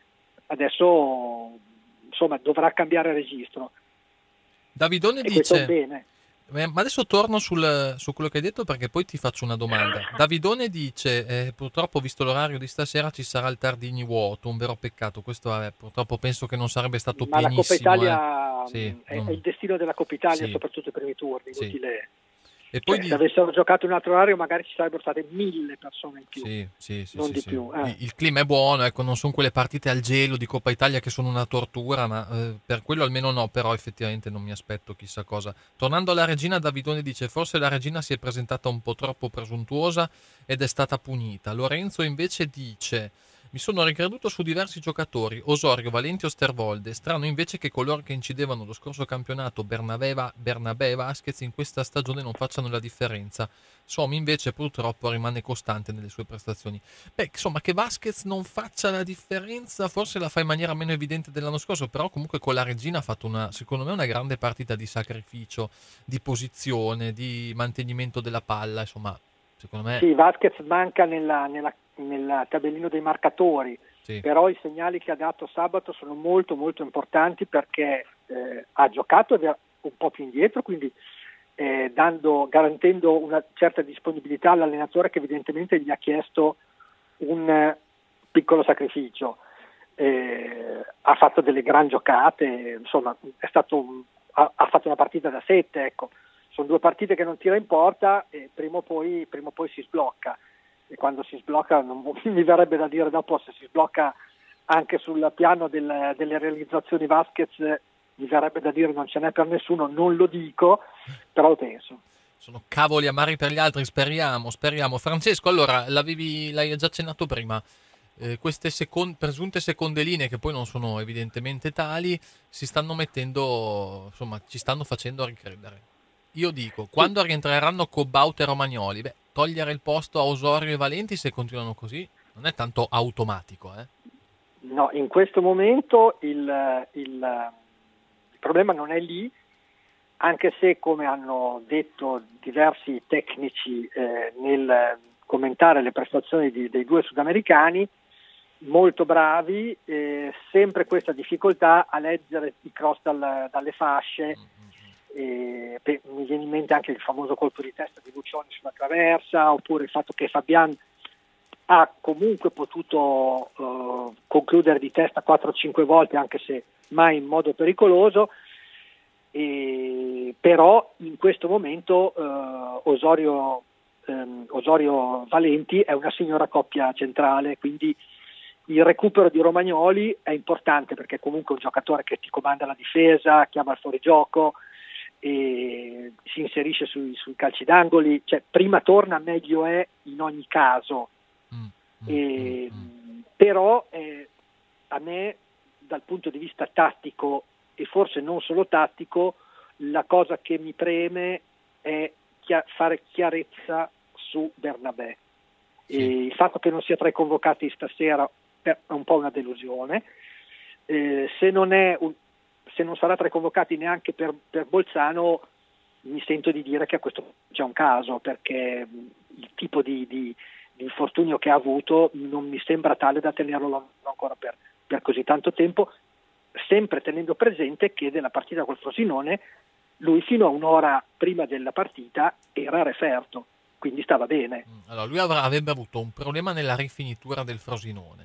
adesso insomma dovrà cambiare registro. Davidone e questo dice è bene. Ma adesso torno sul, su quello che hai detto perché poi ti faccio una domanda. Davidone dice eh, purtroppo visto l'orario di stasera ci sarà il Tardini vuoto, un vero peccato, questo è, purtroppo penso che non sarebbe stato Ma pienissimo. la Coppa Italia eh. sì, è, non... è il destino della Coppa Italia, sì. soprattutto i primi turni, Sì. inutile. E poi Cioè, di... se avessero giocato in un altro orario magari ci sarebbero state mille persone in più, Sì, sì, sì, non sì, di sì. più. Eh. Il, il clima è buono, ecco, non sono quelle partite al gelo di Coppa Italia che sono una tortura, ma eh, per quello almeno no, però effettivamente non mi aspetto chissà cosa. Tornando alla Regina, Davidone dice forse la Regina si è presentata un po' troppo presuntuosa ed è stata punita. Lorenzo invece dice mi sono ricreduto su diversi giocatori, Osorio, Valenti o Stervolde, strano invece che coloro che incidevano lo scorso campionato, Bernabé, Bernabé e Vasquez, in questa stagione non facciano la differenza. Somi invece purtroppo rimane costante nelle sue prestazioni. Beh, insomma, che Vasquez non faccia la differenza forse la fa in maniera meno evidente dell'anno scorso, però comunque con la Regina ha fatto una, secondo me, una grande partita di sacrificio, di posizione, di mantenimento della palla, insomma, secondo me... Sì, Vasquez manca nella, nella, nel tabellino dei marcatori, sì. Però i segnali che ha dato sabato sono molto molto importanti perché eh, ha giocato un po' più indietro, quindi eh, dando, garantendo una certa disponibilità all'allenatore che evidentemente gli ha chiesto un eh, piccolo sacrificio. Eh, ha fatto delle gran giocate, insomma è stato un, ha, ha fatto una partita da sette, ecco. Sono due partite che non tira in porta e prima o poi, prima o poi si sblocca, e quando si sblocca non mi verrebbe da dire dopo se si sblocca anche sul piano del, delle realizzazioni Vasquez, mi verrebbe da dire non ce n'è per nessuno, non lo dico, però lo penso. Sono cavoli amari per gli altri, speriamo, speriamo. Francesco, allora, l'avevi, l'hai già accennato prima, eh, queste secon- presunte seconde linee, che poi non sono evidentemente tali, si stanno mettendo, insomma, ci stanno facendo ricredere. Io dico, quando rientreranno Cobbaut e Romagnoli, beh, togliere il posto a Osorio e Valenti se continuano così non è tanto automatico, eh? No, in questo momento il, il, il problema non è lì, anche se, come hanno detto diversi tecnici eh, nel commentare le prestazioni di, dei due sudamericani, molto bravi, eh, sempre questa difficoltà a leggere i cross dal, dalle fasce. E, beh, mi viene in mente anche il famoso colpo di testa di Lucioni sulla traversa, oppure il fatto che Fabian ha comunque potuto uh, concludere di testa quattro cinque volte, anche se mai in modo pericoloso, e, però in questo momento uh, Osorio, um, Osorio Valenti è una signora coppia centrale, quindi il recupero di Romagnoli è importante perché comunque è un giocatore che ti comanda la difesa, chiama il fuorigioco e si inserisce sui, sui calci d'angoli, cioè prima torna meglio è in ogni caso. Mm, e, mm, però eh, a me dal punto di vista tattico e forse non solo tattico la cosa che mi preme è chia- fare chiarezza su Bernabé. Sì. E il fatto che non sia tra i convocati stasera è un po' una delusione. Eh, se non è un se non sarà tra i convocati neanche per, per Bolzano, mi sento di dire che a questo punto c'è un caso, perché il tipo di, di, di infortunio che ha avuto non mi sembra tale da tenerlo ancora per, per così tanto tempo, sempre tenendo presente che della partita col Frosinone lui fino a un'ora prima della partita era referto, quindi stava bene. Allora, lui avrà, avrebbe avuto un problema nella rifinitura del Frosinone.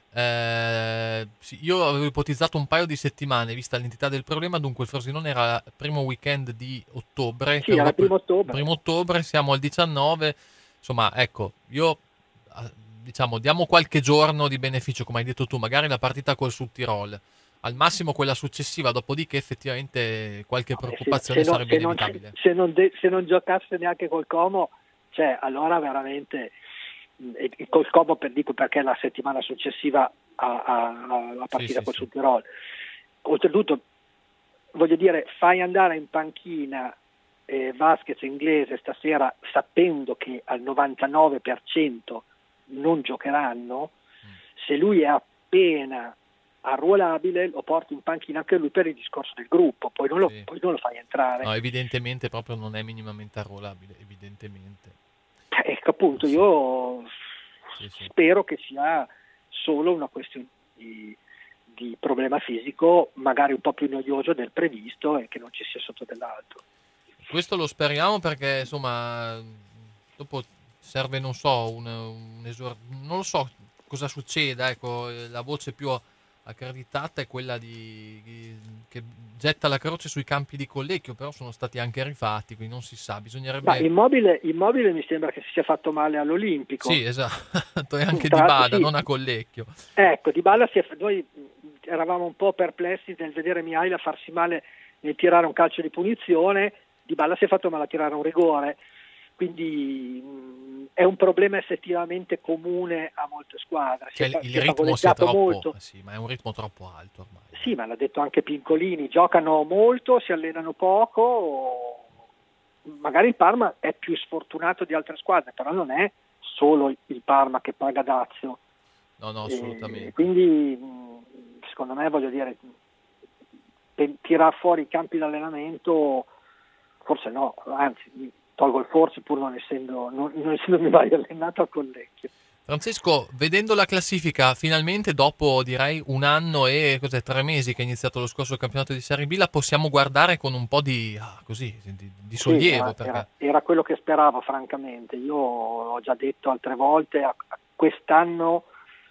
Eh, sì, io avevo ipotizzato un paio di settimane, vista l'entità del problema. Dunque il Frosinone era il primo weekend di ottobre. Sì, era il primo ottobre. primo ottobre, siamo al diciannove. Insomma, ecco, io diciamo diamo qualche giorno di beneficio, come hai detto tu, magari la partita col Sud Tirol, al massimo quella successiva, dopodiché effettivamente qualche preoccupazione se, se sarebbe non, se inevitabile. Non, se, non de, se non giocasse neanche col Como, cioè allora veramente e col Como, per, dico perché la settimana successiva alla partita sì, col sì, Sud Tirol. Oltretutto, voglio dire, fai andare in panchina eh, Vasquez Inglese stasera sapendo che al novantanove per cento non giocheranno, mm. se lui è appena arruolabile lo porti in panchina anche lui per il discorso del gruppo, poi non lo, sì. poi non lo fai entrare. No, evidentemente proprio non è minimamente arruolabile, evidentemente. Ecco, appunto, sì. io sì, sì. spero che sia solo una questione di, di problema fisico, magari un po' più noioso del previsto e che non ci sia sotto dell'altro. Questo lo speriamo, perché insomma dopo serve, non so, un, un esor- non lo so cosa succeda, ecco, la voce più accreditata è quella di, di che getta la croce sui campi di Collecchio, però sono stati anche rifatti, quindi non si sa, bisognerebbe... Ma Immobile, Immobile mi sembra che si sia fatto male all'Olimpico. Sì, esatto, e anche Dybala, sì. non a Collecchio. Ecco, Dybala si è... noi eravamo un po' perplessi nel vedere Mihaila farsi male nel tirare un calcio di punizione, Dybala si è fatto male a tirare un rigore, quindi mh, è un problema effettivamente comune a molte squadre. Cioè, si è, il si è ritmo sia troppo, molto. Sì, ma è un ritmo troppo alto ormai. Sì, ma l'ha detto anche Pincolini, giocano molto, si allenano poco, o... magari il Parma è più sfortunato di altre squadre, però non è solo il Parma che paga dazio. No, no, assolutamente. E quindi secondo me, voglio dire, per tirar fuori i campi d'allenamento forse no, anzi tolgo il forse pur non essendo non, non essendomi mai allenato a Collecchio. Francesco, vedendo la classifica, finalmente dopo direi un anno e cos'è, tre mesi che è iniziato lo scorso campionato di Serie B, la possiamo guardare con un po' di, ah, così, di, di sollievo. Sì, era, perché... era, era quello che speravo, francamente. Io ho già detto altre volte, a, a quest'anno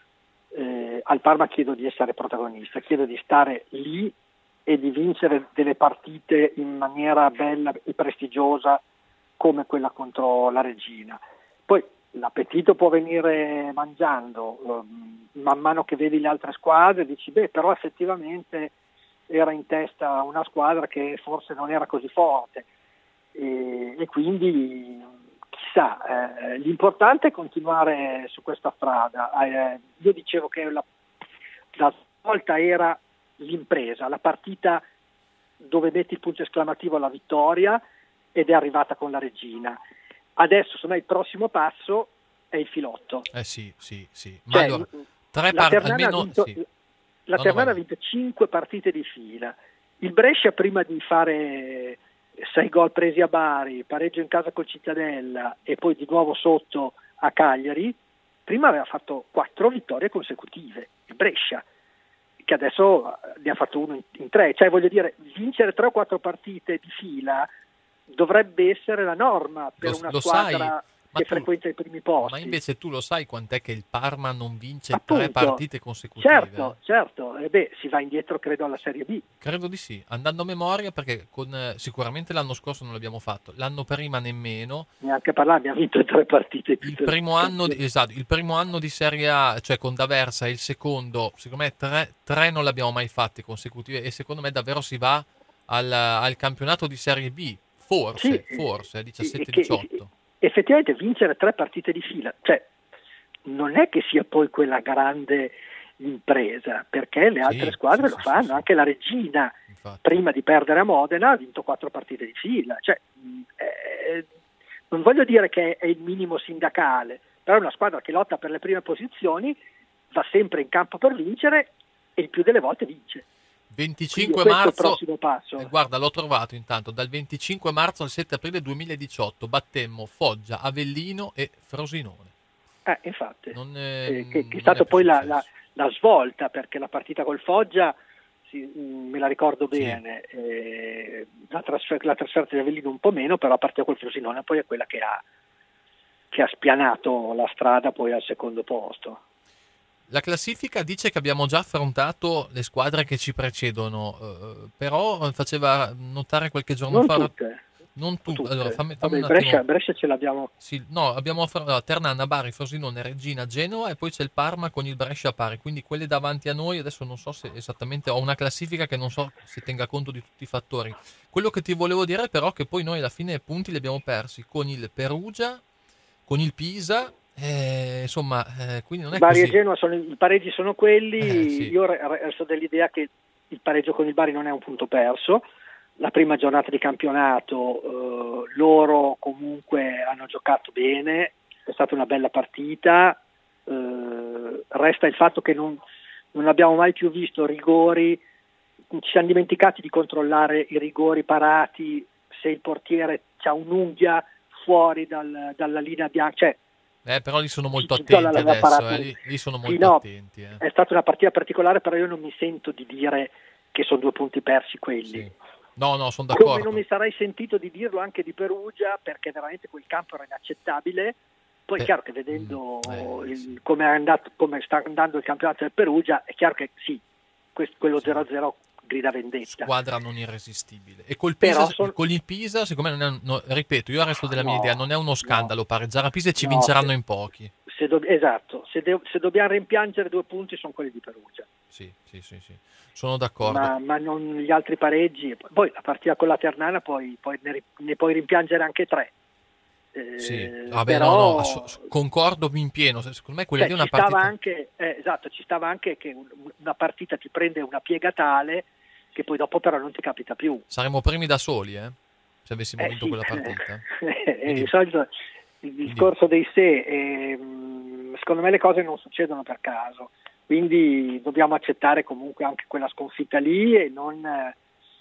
eh, al Parma chiedo di essere protagonista, chiedo di stare lì e di vincere delle partite in maniera bella e prestigiosa come quella contro la Regina. Poi l'appetito può venire mangiando, man mano che vedi le altre squadre dici beh, però effettivamente era in testa una squadra che forse non era così forte e, e quindi chissà, eh, l'importante è continuare su questa strada. Eh, io dicevo che la, la volta era l'impresa, la partita dove metti il punto esclamativo alla vittoria, ed è arrivata con la Regina. Adesso secondo me il prossimo passo è il filotto. Eh sì, sì, sì. Ma cioè, allora, tre la par- Ternana, almeno, ha vinto, sì. la no, Ternana no, ha vinto cinque partite di fila. Il Brescia, prima di fare sei gol presi a Bari, pareggio in casa col Cittadella e poi di nuovo sotto a Cagliari, prima aveva fatto quattro vittorie consecutive. Il Brescia, che adesso ne ha fatto uno in, in tre. Cioè, voglio dire, vincere tre o quattro partite di fila dovrebbe essere la norma per lo, una lo squadra sai, che tu, frequenta i primi posti. Ma invece tu lo sai quant'è che il Parma non vince Appunto, tre partite consecutive? Certo, certo. E beh, si va indietro credo alla Serie B. Credo di sì, andando a memoria, perché con, eh, sicuramente l'anno scorso non l'abbiamo fatto, l'anno prima nemmeno. Neanche parlare, abbiamo vinto tre partite. Il primo anno, di, esatto, il primo anno di Serie A, cioè con D'Aversa, e il secondo, secondo me tre, tre non l'abbiamo mai fatti consecutive e secondo me davvero si va al, al campionato di Serie B. Forse, sì, forse, diciassette diciotto. Effettivamente vincere tre partite di fila, cioè non è che sia poi quella grande impresa, perché le altre sì, squadre sì, lo sì, fanno, sì, anche la Regina, infatti. Prima di perdere a Modena, ha vinto quattro partite di fila. Cioè, eh, non voglio dire che è il minimo sindacale, però è una squadra che lotta per le prime posizioni, va sempre in campo per vincere e il più delle volte vince. venticinque marzo, eh, guarda, l'ho trovato intanto, dal venticinque marzo al sette aprile duemiladiciotto battemmo Foggia, Avellino e Frosinone. Eh, infatti, non è, eh, che, che è non stata è poi la, la, la svolta, perché la partita col Foggia sì, me la ricordo bene, sì. eh, la, trasfer- la trasferta di Avellino un po' meno, però a partire col Frosinone poi è quella che ha, che ha spianato la strada poi al secondo posto. La classifica dice che abbiamo già affrontato le squadre che ci precedono, eh, però faceva notare qualche giorno non fa... Tutte. Non tu, tutte. allora fammi, fammi Vabbè, un attimo. Brescia, Brescia ce l'abbiamo. Sì, no, abbiamo affrontato Ternana, Bari, Frosinone, Reggina, Genova e poi c'è il Parma con il Brescia pari, quindi quelle davanti a noi, adesso non so se esattamente, ho una classifica che non so se tenga conto di tutti i fattori. Quello che ti volevo dire però è che poi noi alla fine punti li abbiamo persi con il Perugia, con il Pisa, eh, insomma, eh, quindi non è Bari così. e Genoa, sono, i pareggi sono quelli, Eh, sì. Io resto dell'idea che il pareggio con il Bari non è un punto perso. La prima giornata di campionato eh, loro comunque hanno giocato bene, è stata una bella partita, eh, resta il fatto che non, non abbiamo mai più visto rigori, ci siamo dimenticati di controllare i rigori parati se il portiere ha un'unghia fuori dal, dalla linea bianca, cioè, Eh, però lì sono molto ci- ci attenti la- la adesso, parata- eh, lì, lì sono Sì, molto no, attenti. Eh. È stata una partita particolare, però io non mi sento di dire che sono due punti persi quelli. No, no, sono Come d'accordo. non mi sarei sentito di dirlo anche di Perugia, perché veramente quel campo era inaccettabile. Poi è Eh, chiaro che vedendo eh, il- come, è andato, come sta andando il campionato del Perugia, è chiaro che sì, questo- quello zero a zero grida vendetta. Squadra non irresistibile. E col Però Pisa, son- con il Pisa, siccome non è, no, ripeto, io resto della mia No, idea, non è uno scandalo pareggiare a Pisa e ci No, vinceranno se- in pochi. Se do- esatto, se, de- se dobbiamo rimpiangere due punti sono quelli di Perugia. Sì, sì, sì, sì. Sono d'accordo. Ma, ma non gli altri pareggi. Poi la partita con la Ternana poi, poi ne, ri- ne puoi rimpiangere anche tre. Eh, Sì, vabbè, però, no, no, ass- concordo in pieno. Secondo me quella cioè, di è una ci stava partita. anche, eh, esatto, ci stava anche che un- una partita ti prende una piega tale che poi dopo però non ti capita più. Saremmo primi da soli, eh? Se avessimo Eh, vinto sì. quella partita. Eh, di solito il discorso dei se, ehm, secondo me le cose non succedono per caso, quindi dobbiamo accettare comunque anche quella sconfitta lì e non, eh,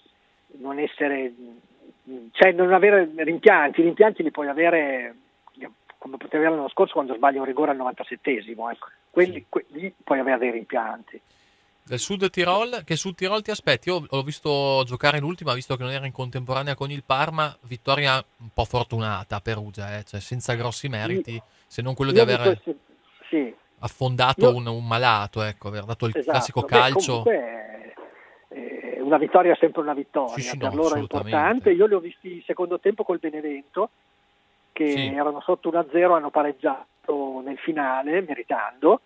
non essere, cioè non avere rimpianti. I rimpianti li puoi avere come potevi avere l'anno scorso quando sbagli un rigore al novantasettesimo, ecco. Quelli, que- lì puoi avere dei rimpianti. Del Sud Tirol, che Sud Tirol ti aspetti? Io l'ho visto giocare l'ultima, visto che non era in contemporanea con il Parma, vittoria un po' fortunata a Perugia, eh? Cioè senza grossi meriti, se non quello di Io aver questo- sì. affondato Io- un, un malato, ecco, aver dato il Esatto. classico Beh, calcio. comunque, eh, una vittoria è sempre una vittoria, Sì, sì, per no, loro è assolutamente. importante. Io li ho visti il secondo tempo col Benevento, che Sì. erano sotto uno a zero, hanno pareggiato nel finale, meritando.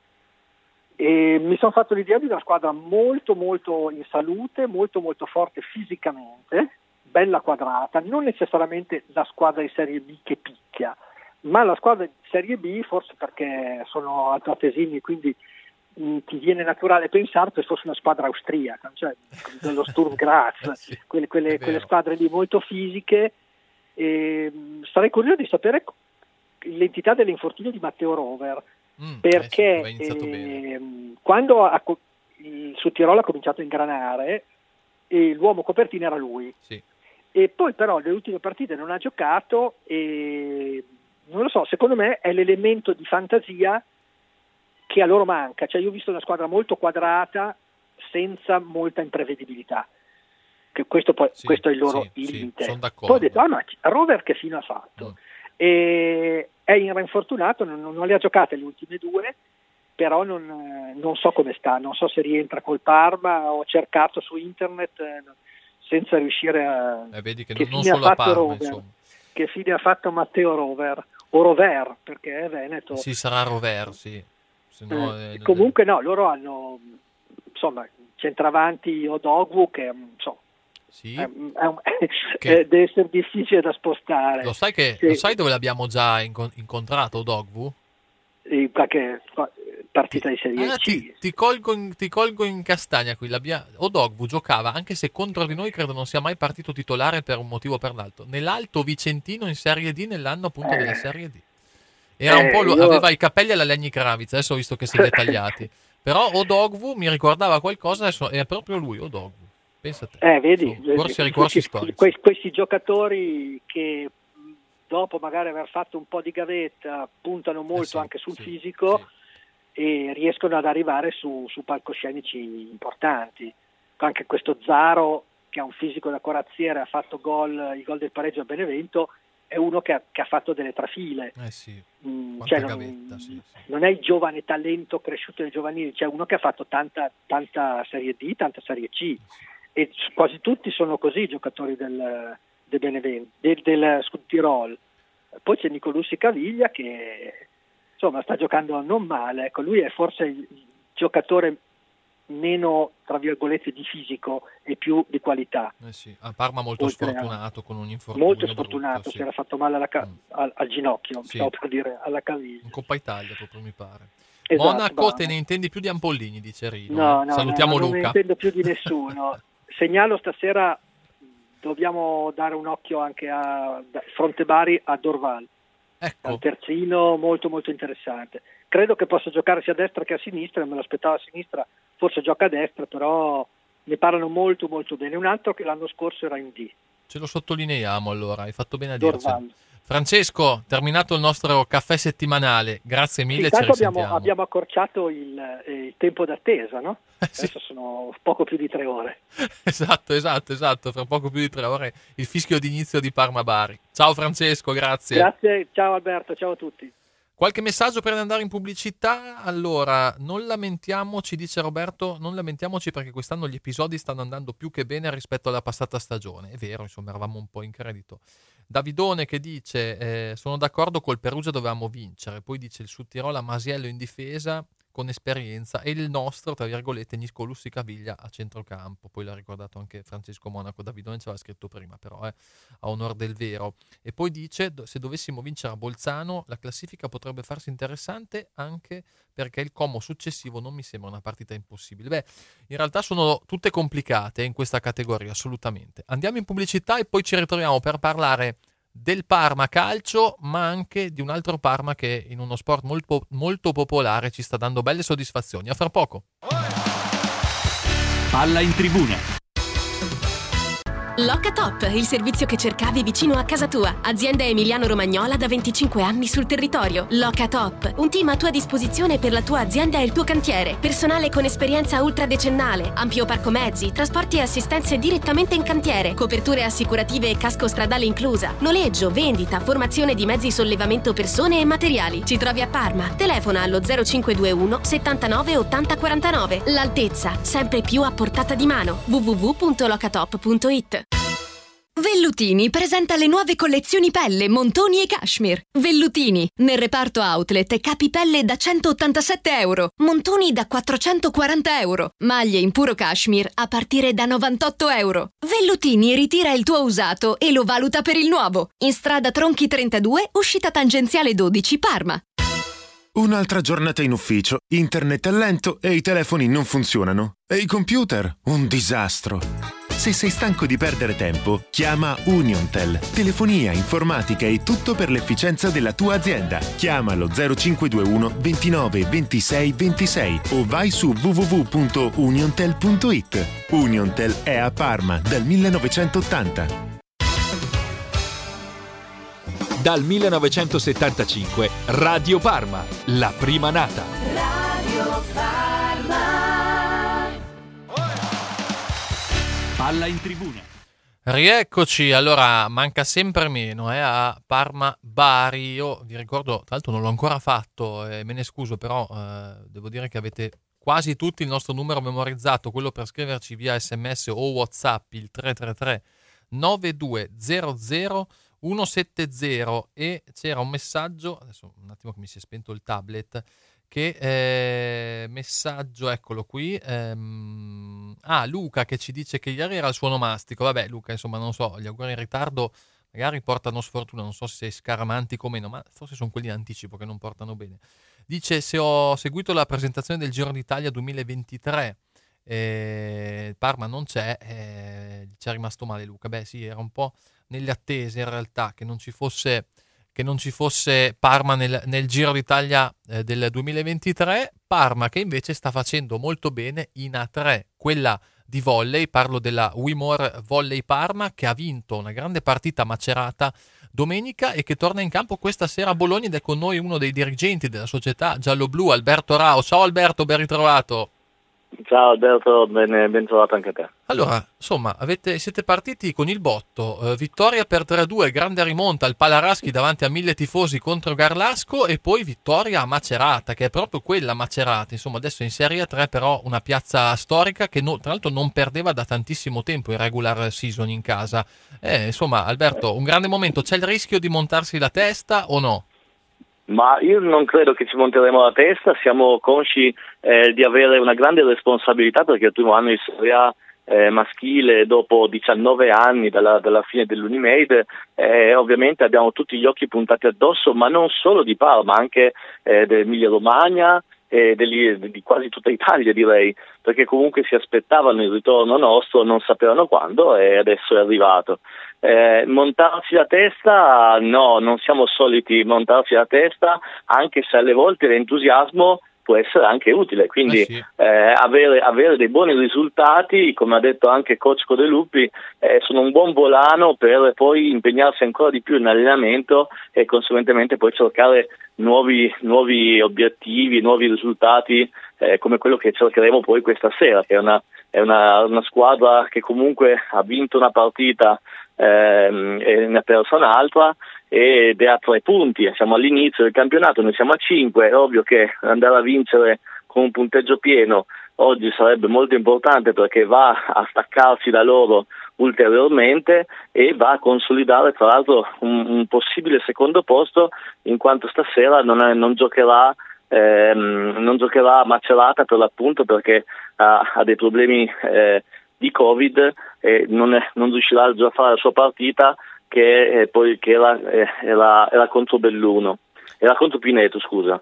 E mi sono fatto l'idea di una squadra molto molto in salute, molto molto forte fisicamente, bella quadrata, non necessariamente la squadra di Serie B che picchia, ma la squadra di Serie B, forse perché sono altoatesini, quindi mh, ti viene naturale pensare che fosse una squadra austriaca, cioè dello Sturm Graz, quelle, quelle, quelle squadre lì molto fisiche. E, mh, sarei curioso di sapere l'entità dell'infortunio di Matteo Rover, Mm, perché eh sì, è iniziato bene. ehm, quando ha, co- il Sud Tirolo ha cominciato a ingranare, e l'uomo copertina era lui. Sì. E poi però le ultime partite non ha giocato e non lo so, secondo me è l'elemento di fantasia che a loro manca. Cioè io ho visto una squadra molto quadrata senza molta imprevedibilità, che questo, poi, Sì, questo è il loro sì, sì, limite. sono Poi d'accordo. ho detto, ah ma Rover che fino ha fatto? Mm. E è in infortunato, non, non le ha giocate le ultime due, però non, eh, non so come sta, non so se rientra col Parma. Ho cercato su internet eh, senza riuscire a... Eh, vedi che, che non, non fine ha solo a fatto Parma, Rover? insomma. Che fine ha fatto Matteo Rover o Rover, perché è Veneto. Sì, sarà Rover, sì. Se no, Eh, eh, non- comunque no, loro hanno insomma centravanti Odogwu che insomma, Sì. è, è un- Che- eh, deve essere difficile da spostare. Lo sai, che, Sì. lo sai dove l'abbiamo già incon- incontrato, Dogvu? In qualche partita di Serie Ah, C. ti, ti colgo in, ti colgo in castagna qui. L'abbia- Odogwu giocava, anche se contro di noi credo non sia mai partito titolare per un motivo o per l'altro, nell'Alto Vicentino in Serie D, nell'anno appunto Eh. della Serie D. Era un Eh, po' lo- io- aveva i capelli alla Legni Kravitz, adesso ho visto che si li è tagliati. Però Odogwu mi ricordava qualcosa, adesso è proprio lui, Odogwu. Pensa a te. Eh, vedi, Sono corsi e ricorsi questi, storici. questi, questi giocatori che mh, dopo magari aver fatto un po' di gavetta puntano molto Eh sì, anche sul sì, fisico e riescono ad arrivare su, su palcoscenici importanti. anche questo Zaro, che ha un fisico da corazziere, ha fatto gol, il gol del pareggio a Benevento, è uno che ha, che ha fatto delle trafile. Eh sì, mm, cioè non, gavetta, sì, sì. non è il giovane talento cresciuto nei giovanili, c'è cioè uno che ha fatto tanta, tanta Serie D, tanta Serie C, sì. E quasi tutti sono così i giocatori del, del Benevento, del, del Tirol. Poi c'è Nicolussi Caviglia che insomma sta giocando non male, ecco, lui è forse il giocatore meno, tra virgolette, di fisico e più di qualità. Eh sì, a Parma molto Oltre sfortunato a... con un infortunio molto sfortunato, brutto, si sì. era fatto male alla ca- mm. al, al ginocchio, sì. stavo per dire alla caviglia. In Coppa Italia proprio mi pare. Esatto, Monaco, bravo. Te ne intendi più di Ampollini, dice Rino. No, eh? no, Salutiamo no, Luca. Non ne intendo più di nessuno. Segnalo stasera, dobbiamo dare un occhio anche a Fronte Bari a Dorval. Ecco. Un terzino molto molto interessante. Credo che possa giocare sia a destra che a sinistra, me lo aspettavo a sinistra, forse gioca a destra, però ne parlano molto molto bene. Un altro che l'anno scorso era in D. Ce lo sottolineiamo allora, hai fatto bene a Dorval. dircelo. Francesco, terminato il nostro caffè settimanale, grazie mille, sì, ci abbiamo, risentiamo. abbiamo accorciato il, eh, il tempo d'attesa, no? Eh, sì. Adesso sono poco più di tre ore. Esatto, esatto, esatto, fra poco più di tre ore il fischio d'inizio di Parma Bari. Ciao Francesco, grazie. Grazie, ciao Alberto, ciao a tutti. Qualche messaggio prima di andare in pubblicità? Allora, non lamentiamoci, dice Roberto, non lamentiamoci perché quest'anno gli episodi stanno andando più che bene rispetto alla passata stagione. È vero, insomma, eravamo un po' in credito. Davidone che dice, eh, sono d'accordo col Perugia, dovevamo vincere. Poi dice il Sudtirolo a Masiello in difesa con esperienza e il nostro, tra virgolette, Nicolussi Caviglia a centrocampo. Poi l'ha ricordato anche Francesco Monaco. Davidone ce l'ha scritto prima, però eh, a onor del vero. E poi dice, se dovessimo vincere a Bolzano, la classifica potrebbe farsi interessante anche perché il Como successivo non mi sembra una partita impossibile. Beh, in realtà sono tutte complicate in questa categoria, assolutamente. Andiamo in pubblicità e poi ci ritroviamo per parlare del Parma calcio, ma anche di un altro Parma che in uno sport molto, molto popolare ci sta dando belle soddisfazioni. A fra poco. Palla in tribuna. Locatop, il servizio che cercavi vicino a casa tua. Azienda emiliano-romagnola da venticinque anni sul territorio. Locatop, un team a tua disposizione per la tua azienda e il tuo cantiere. Personale con esperienza ultradecennale, ampio parco mezzi, trasporti e assistenze direttamente in cantiere, coperture assicurative e casco stradale inclusa, noleggio, vendita, formazione di mezzi sollevamento persone e materiali. Ci trovi a Parma. Telefona allo zero cinque due uno settantanove ottanta quarantanove. L'altezza, sempre più a portata di mano. w w w punto locatop punto it. Vellutini presenta le nuove collezioni pelle, montoni e cashmere. Vellutini, nel reparto outlet capi pelle da centottantasette euro, montoni da quattrocentoquaranta euro, maglie in puro cashmere a partire da novantotto euro. Vellutini ritira il tuo usato e lo valuta per il nuovo. In strada Tronchi trentadue, uscita tangenziale dodici, Parma. Un'altra giornata in ufficio, internet è lento e i telefoni non funzionano. E i computer? Un disastro. Se sei stanco di perdere tempo, chiama Uniontel. Telefonia, informatica e tutto per l'efficienza della tua azienda. Chiamalo zero cinque due uno ventinove ventisei ventisei o vai su w w w punto uniontel punto it. Uniontel è a Parma dal millenovecentottanta. Dal millenovecentosettantacinque Radio Parma, la prima nata. Radio Parma. Palla in tribuna. Rieccoci, allora manca sempre meno eh, a Parma Bari. Io vi ricordo, tra l'altro non l'ho ancora fatto e me ne scuso, però eh, devo dire che avete quasi tutti il nostro numero memorizzato, quello per scriverci via sms o WhatsApp, il tre tre tre nove due zero zero uno sette zero, e c'era un messaggio, adesso un attimo che mi si è spento il tablet, che eh, messaggio, eccolo qui, ehm, ah Luca che ci dice che ieri era il suo onomastico. Vabbè Luca, insomma non so, gli auguri in ritardo magari portano sfortuna, non so se sei scaramantico o meno, ma forse sono quelli in anticipo che non portano bene. Dice, se ho seguito la presentazione del Giro d'Italia duemilaventitré, eh, Parma non c'è, eh, ci è rimasto male Luca. Beh sì, era un po' nelle attese in realtà che non ci fosse che non ci fosse Parma nel, nel Giro d'Italia eh, del duemilaventitré. Parma che invece sta facendo molto bene in A tre, quella di volley, parlo della Wimore Volley Parma, che ha vinto una grande partita Macerata domenica e che torna in campo questa sera a Bologna, ed è con noi uno dei dirigenti della società giallo-blu, Alberto Rao. Ciao Alberto, ben ritrovato. Ciao Alberto, ben, ben trovato anche a te. Allora, insomma, avete, siete partiti con il botto, eh, vittoria per tre a due, grande rimonta al Palaraschi davanti a mille tifosi contro Garlasco e poi vittoria a Macerata, che è proprio quella Macerata, insomma adesso in Serie tre però una piazza storica che no, tra l'altro non perdeva da tantissimo tempo in regular season in casa. Eh, insomma Alberto, un grande momento, c'è il rischio di montarsi la testa o no? Ma io non credo che ci monteremo la testa, siamo consci eh, di avere una grande responsabilità perché è il primo anno di Serie A eh, maschile dopo diciannove anni dalla, dalla fine dell'Unimade, eh, ovviamente abbiamo tutti gli occhi puntati addosso, ma non solo di Parma, anche eh, dell'Emilia Romagna e degli, di quasi tutta Italia direi, perché comunque si aspettavano il ritorno nostro, non sapevano quando e adesso è arrivato. Eh, montarsi la testa, no, non siamo soliti montarsi la testa, anche se alle volte l'entusiasmo può essere anche utile, quindi eh sì. eh, avere, avere dei buoni risultati, come ha detto anche coach Codeluppi, eh, sono un buon volano per poi impegnarsi ancora di più in allenamento e conseguentemente poi cercare nuovi, nuovi obiettivi, nuovi risultati eh, come quello che cercheremo poi questa sera, che è una, è una, una squadra che comunque ha vinto una partita ehm, e ne ha persa un'altra ed è a tre punti, siamo all'inizio del campionato, noi siamo a cinque, è ovvio che andare a vincere con un punteggio pieno oggi sarebbe molto importante perché va a staccarsi da loro ulteriormente e va a consolidare tra l'altro un, un possibile secondo posto, in quanto stasera non, è, non giocherà ehm, non giocherà a Macerata per l'appunto perché ha, ha dei problemi eh, di Covid e non, è, non riuscirà a fare la sua partita che eh, poi che era, eh, era, era contro Belluno, era contro Pineto, scusa.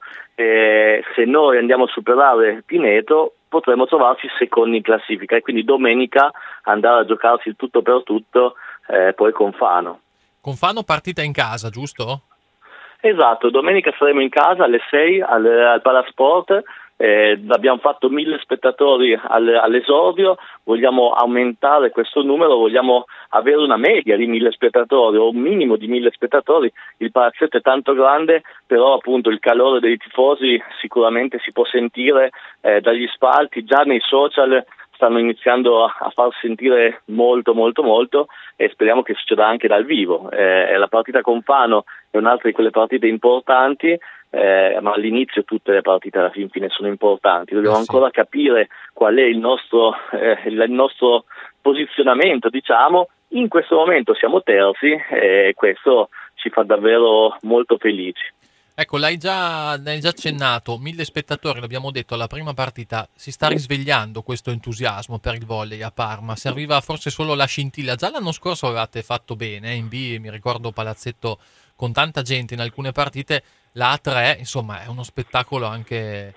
E se noi andiamo a superare Pineto potremo trovarci secondi in classifica e quindi domenica andare a giocarsi il tutto per tutto eh, poi con Fano. Con Fano partita in casa, giusto? Esatto, domenica saremo in casa alle sei al, al Palasport. Eh, abbiamo fatto mille spettatori al, all'esordio, vogliamo aumentare questo numero, vogliamo avere una media di mille spettatori o un minimo di mille spettatori. Il palazzetto è tanto grande, però appunto il calore dei tifosi sicuramente si può sentire eh, dagli spalti, già nei social stanno iniziando a, a far sentire molto molto molto e speriamo che succeda anche dal vivo. Eh, la partita con Fano è un'altra di quelle partite importanti. Eh, ma all'inizio tutte le partite alla fin fine sono importanti, dobbiamo eh sì. ancora capire qual è il nostro, eh, il nostro posizionamento, diciamo. In questo momento siamo terzi e questo ci fa davvero molto felici. Ecco, l'hai già, l'hai già accennato, mille spettatori, l'abbiamo detto alla prima partita, si sta risvegliando questo entusiasmo per il volley a Parma, serviva forse solo la scintilla, già l'anno scorso avevate fatto bene, eh, in B, mi ricordo palazzetto con tanta gente in alcune partite, la A tre insomma è uno spettacolo anche,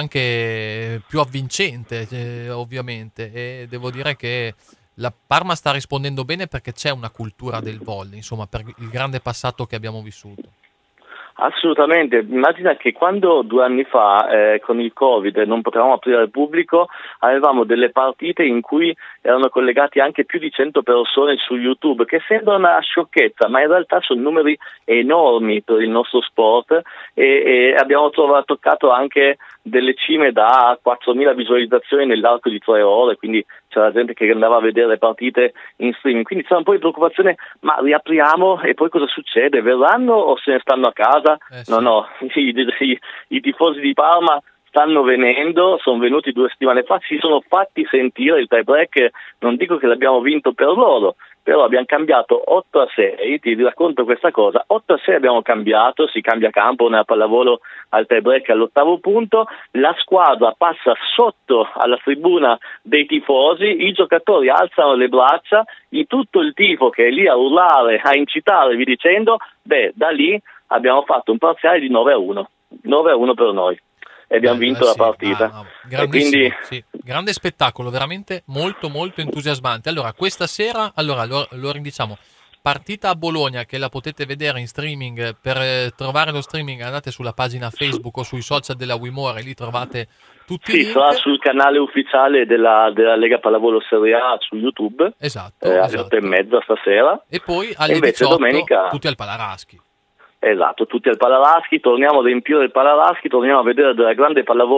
anche più avvincente eh, ovviamente e devo dire che la Parma sta rispondendo bene perché c'è una cultura del volley, insomma per il grande passato che abbiamo vissuto. Assolutamente, immagina che quando due anni fa eh, con il Covid non potevamo aprire al pubblico, avevamo delle partite in cui erano collegati anche più di cento persone su YouTube, che sembra una sciocchezza, ma in realtà sono numeri enormi per il nostro sport e, e abbiamo trovato, toccato anche delle cime da quattromila visualizzazioni nell'arco di tre ore, quindi c'era gente che andava a vedere le partite in streaming, quindi c'è un po' di preoccupazione, ma riapriamo e poi cosa succede? Verranno o se ne stanno a casa? Eh sì. No, no, i, i, i tifosi di Parma stanno venendo, sono venuti due settimane fa, si sono fatti sentire. Il tie break non dico che l'abbiamo vinto per loro, però abbiamo cambiato otto a sei, ti racconto questa cosa, otto a sei abbiamo cambiato, si cambia campo nella pallavolo al tie break all'ottavo punto, la squadra passa sotto alla tribuna dei tifosi, i giocatori alzano le braccia, di tutto il tifo che è lì a urlare, a incitare, vi dicendo, beh, da lì abbiamo fatto un parziale di nove a uno, nove a uno per noi. E abbiamo Beh, vinto eh la sì, partita. ah, no, e quindi sì, grande spettacolo, veramente molto molto entusiasmante. Allora, questa sera, allora lo, lo ridiciamo, partita a Bologna che la potete vedere in streaming. Per eh, trovare lo streaming andate sulla pagina Facebook o sui social della Wimore, lì trovate tutti sì, i link. sarà sul canale ufficiale della, della Lega Pallavolo Serie A su YouTube. Esatto, eh, alle esatto. otto e mezza stasera. E poi alle e invece diciotto domenica tutti al Palaraschi. Esatto, tutti al Palaraschi, torniamo a riempire il Palaraschi, torniamo a vedere della grande pallavolo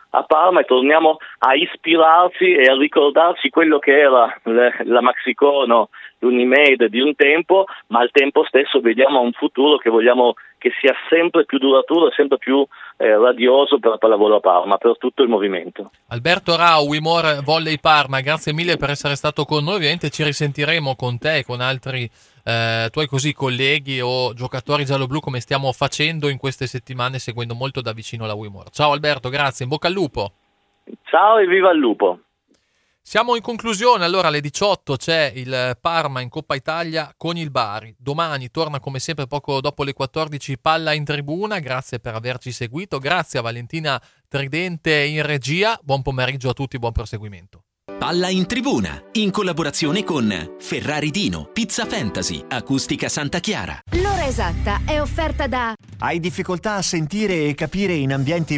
a Parma e torniamo a ispirarci e a ricordarci quello che era le, la Maxicono, l'Unimed di un tempo, ma al tempo stesso vediamo un futuro che vogliamo che sia sempre più duraturo e sempre più eh, radioso per la pallavolo a Parma, per tutto il movimento. Alberto Rao, Wimore Volley Parma, grazie mille per essere stato con noi. Ovviamente ci risentiremo con te e con altri eh, tuoi così colleghi o giocatori giallo-blu, come stiamo facendo in queste settimane, seguendo molto da vicino la Wimore. Ciao Alberto, grazie, in bocca al lupo. Ciao e viva il lupo. Siamo in conclusione, allora alle diciotto c'è il Parma in Coppa Italia con il Bari. Domani torna come sempre poco dopo le quattordici Palla in Tribuna, grazie per averci seguito, grazie a Valentina Tridente in regia, buon pomeriggio a tutti, buon proseguimento. Palla in Tribuna, in collaborazione con Ferrari Dino, Pizza Fantasy, Acustica Santa Chiara. L'ora esatta è offerta da... Hai difficoltà a sentire e capire in ambienti